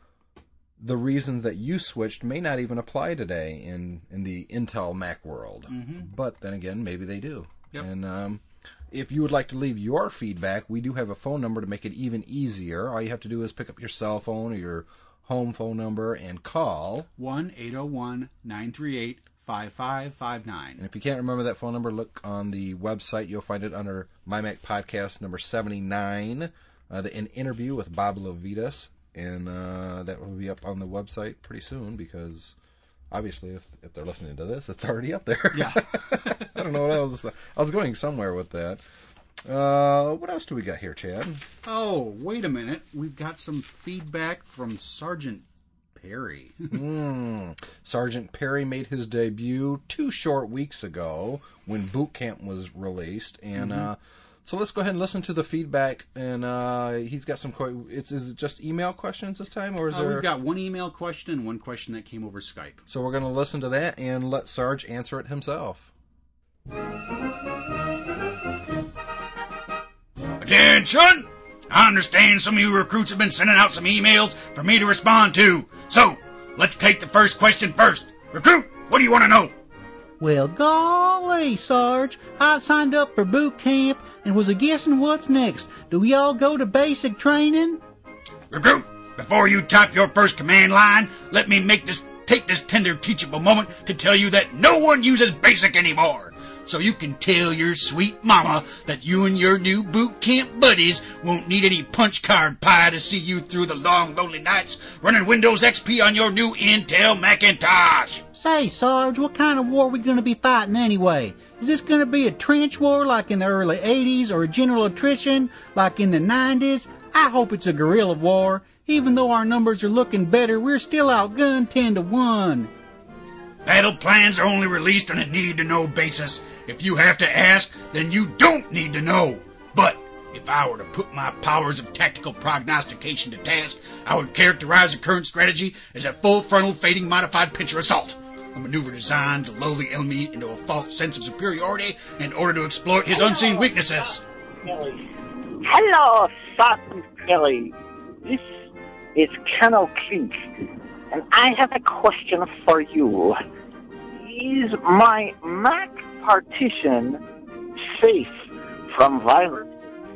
the reasons that you switched may not even apply today in, in the Intel Mac world. Mm-hmm. But then again, maybe they do. Yep. And um, if you would like to leave your feedback, we do have a phone number to make it even easier. All you have to do is pick up your cell phone or your home phone number and call one eight zero one, nine three eight, five five five nine. And if you can't remember that phone number, look on the website. You'll find it under MyMac Podcast number seventy-nine, uh, the, an interview with Bob Lovitas. And uh, that will be up on the website pretty soon because obviously if, if they're listening to this, it's already up there. Yeah. I don't know what else. I was going somewhere with that. Uh, what else do we got here, Chad? Oh, wait a minute. We've got some feedback from Sergeant Perry. mm. Sergeant Perry made his debut two short weeks ago when Boot Camp was released. And mm-hmm. uh, so let's go ahead and listen to the feedback. And uh, he's got some, qu- it's, is it just email questions this time? Or is uh, there... We've got one email question and one question that came over Skype. So we're going to listen to that and let Sarge answer it himself. Attention! I understand some of you recruits have been sending out some emails for me to respond to. So, let's take the first question first. Recruit, what do you want to know? Well, golly, Sarge, I signed up for boot camp and was a-guessing what's next. Do we all go to basic training? Recruit, before you type your first command line, let me make this take this tender teachable moment to tell you that no one uses basic anymore. So you can tell your sweet mama that you and your new boot camp buddies won't need any punch card pie to see you through the long, lonely nights running Windows X P on your new Intel Macintosh. Say, Sarge, what kind of war are we going to be fighting anyway? Is this going to be a trench war like in the early eighties or a general attrition like in the nineties? I hope it's a guerrilla war. Even though our numbers are looking better, we're still outgunned ten to one. Battle plans are only released on a need-to-know basis. If you have to ask, then you don't need to know. But if I were to put my powers of tactical prognostication to task, I would characterize the current strategy as a full-frontal fading modified pincer assault, a maneuver designed to lull the enemy into a false sense of superiority in order to exploit his unseen weaknesses. Hello, Sergeant Kelly. This is Colonel Clink, and I have a question for you. Is my Mac partition safe from virus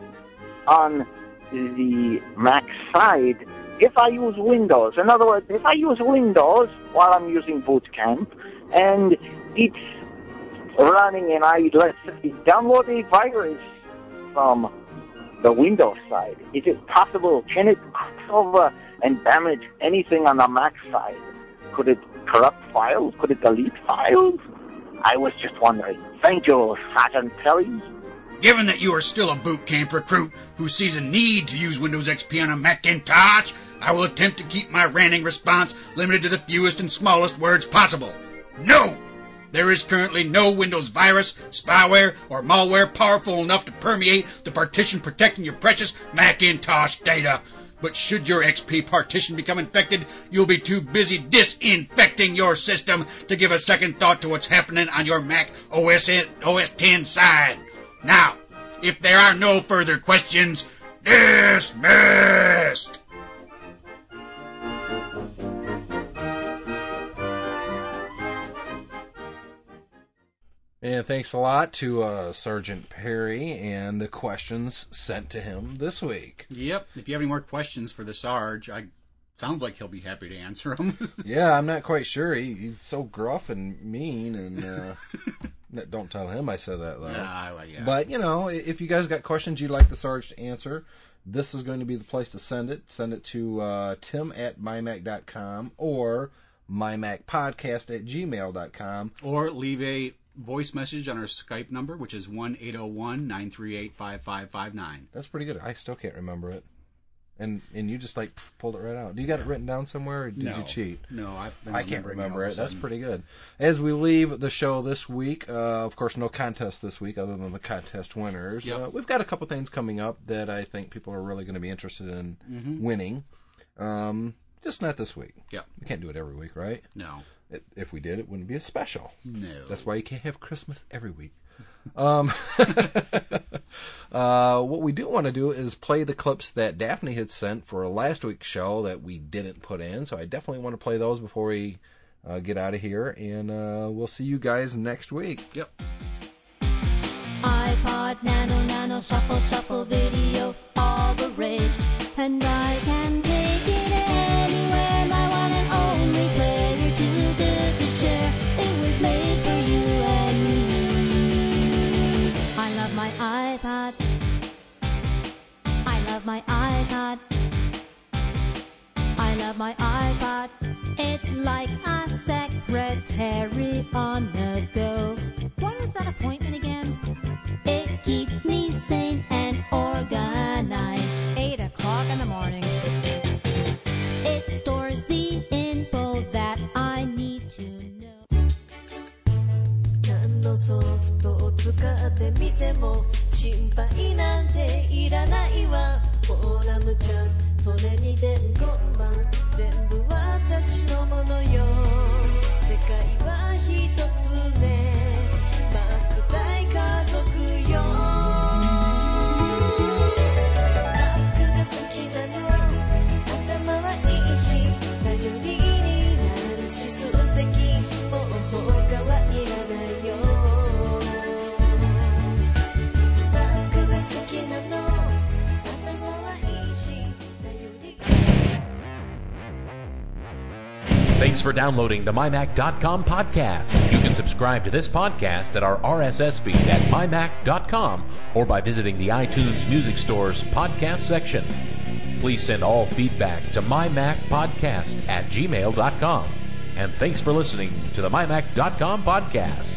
on the Mac side if I use Windows? In other words, if I use Windows while I'm using Boot Camp and it's running and I, let's say, download a virus from the Windows side, is it possible, can it cross over and damage anything on the Mac side? Could it corrupt files? Could it delete files? I was just wondering. Thank you, Sergeant Perry. Given that you are still a boot camp recruit who sees a need to use Windows X P on a Macintosh, I will attempt to keep my ranting response limited to the fewest and smallest words possible. No! There is currently no Windows virus, spyware, or malware powerful enough to permeate the partition protecting your precious Macintosh data. But should your X P partition become infected, you'll be too busy disinfecting your system to give a second thought to what's happening on your Mac O S ten side. Now, if there are no further questions, Dismissed! And thanks a lot to uh, Sergeant Perry and the questions sent to him this week. Yep. If you have any more questions for the Sarge, I sounds like he'll be happy to answer them. Yeah, I'm not quite sure. He, he's so gruff and mean, and uh, don't tell him I said that, though. Uh, well, yeah. But, you know, if you guys got questions you'd like the Sarge to answer, this is going to be the place to send it. Send it to uh, tim at my mac dot com or mymacpodcast at gmail dot com. Or leave a voice message on our Skype number, which is one eight zero one, nine three eight, five five five nine. That's pretty good. I still can't remember it. And and you just like pff, pulled it right out. Do you got it written down somewhere, or did No. you cheat? No, I've been I can't remembering remember all of it. a That's sudden. pretty good. As we leave the show this week, uh, of course, no contest this week other than the contest winners. Yep. Uh, we've got a couple things coming up that I think people are really going to be interested in Mhm. winning. Um, just not this week. Yep. We can't do it every week, right? No. It, if we did, it wouldn't be a special. No. That's why you can't have Christmas every week. Um, uh, what we do want to do is play the clips that Daphne had sent for last week's show that we didn't put in. So I definitely want to play those before we uh, get out of here. And uh, we'll see you guys next week. Yep. iPod Nano, Nano, Shuffle, Shuffle Video, all the rage. And I can take it anywhere, my one and only player, too good to share. It was made for you and me. I love my iPod. I love my iPod. I love my iPod. It's like a secretary on the go. When was that appointment again? It keeps me sane and organized. Eight o'clock in the morning. It stores the info that I need to know. 何のソフトを使ってみても心配なんていらないわ。フォーラムちゃん、それに伝言板、全部私のものよ。世界は一つね。莫大家族よ。Macが好きなの。頭はいいし、頼りになるし素敵。もう他はいらないよ。Macが好きなの。頭はいいし、頼り。 Thanks for downloading the my mac dot com podcast. You can subscribe to this podcast at our R S S feed at my mac dot com or by visiting the iTunes Music Store's podcast section. Please send all feedback to my mac podcast at gmail dot com. And thanks for listening to the my mac dot com podcast.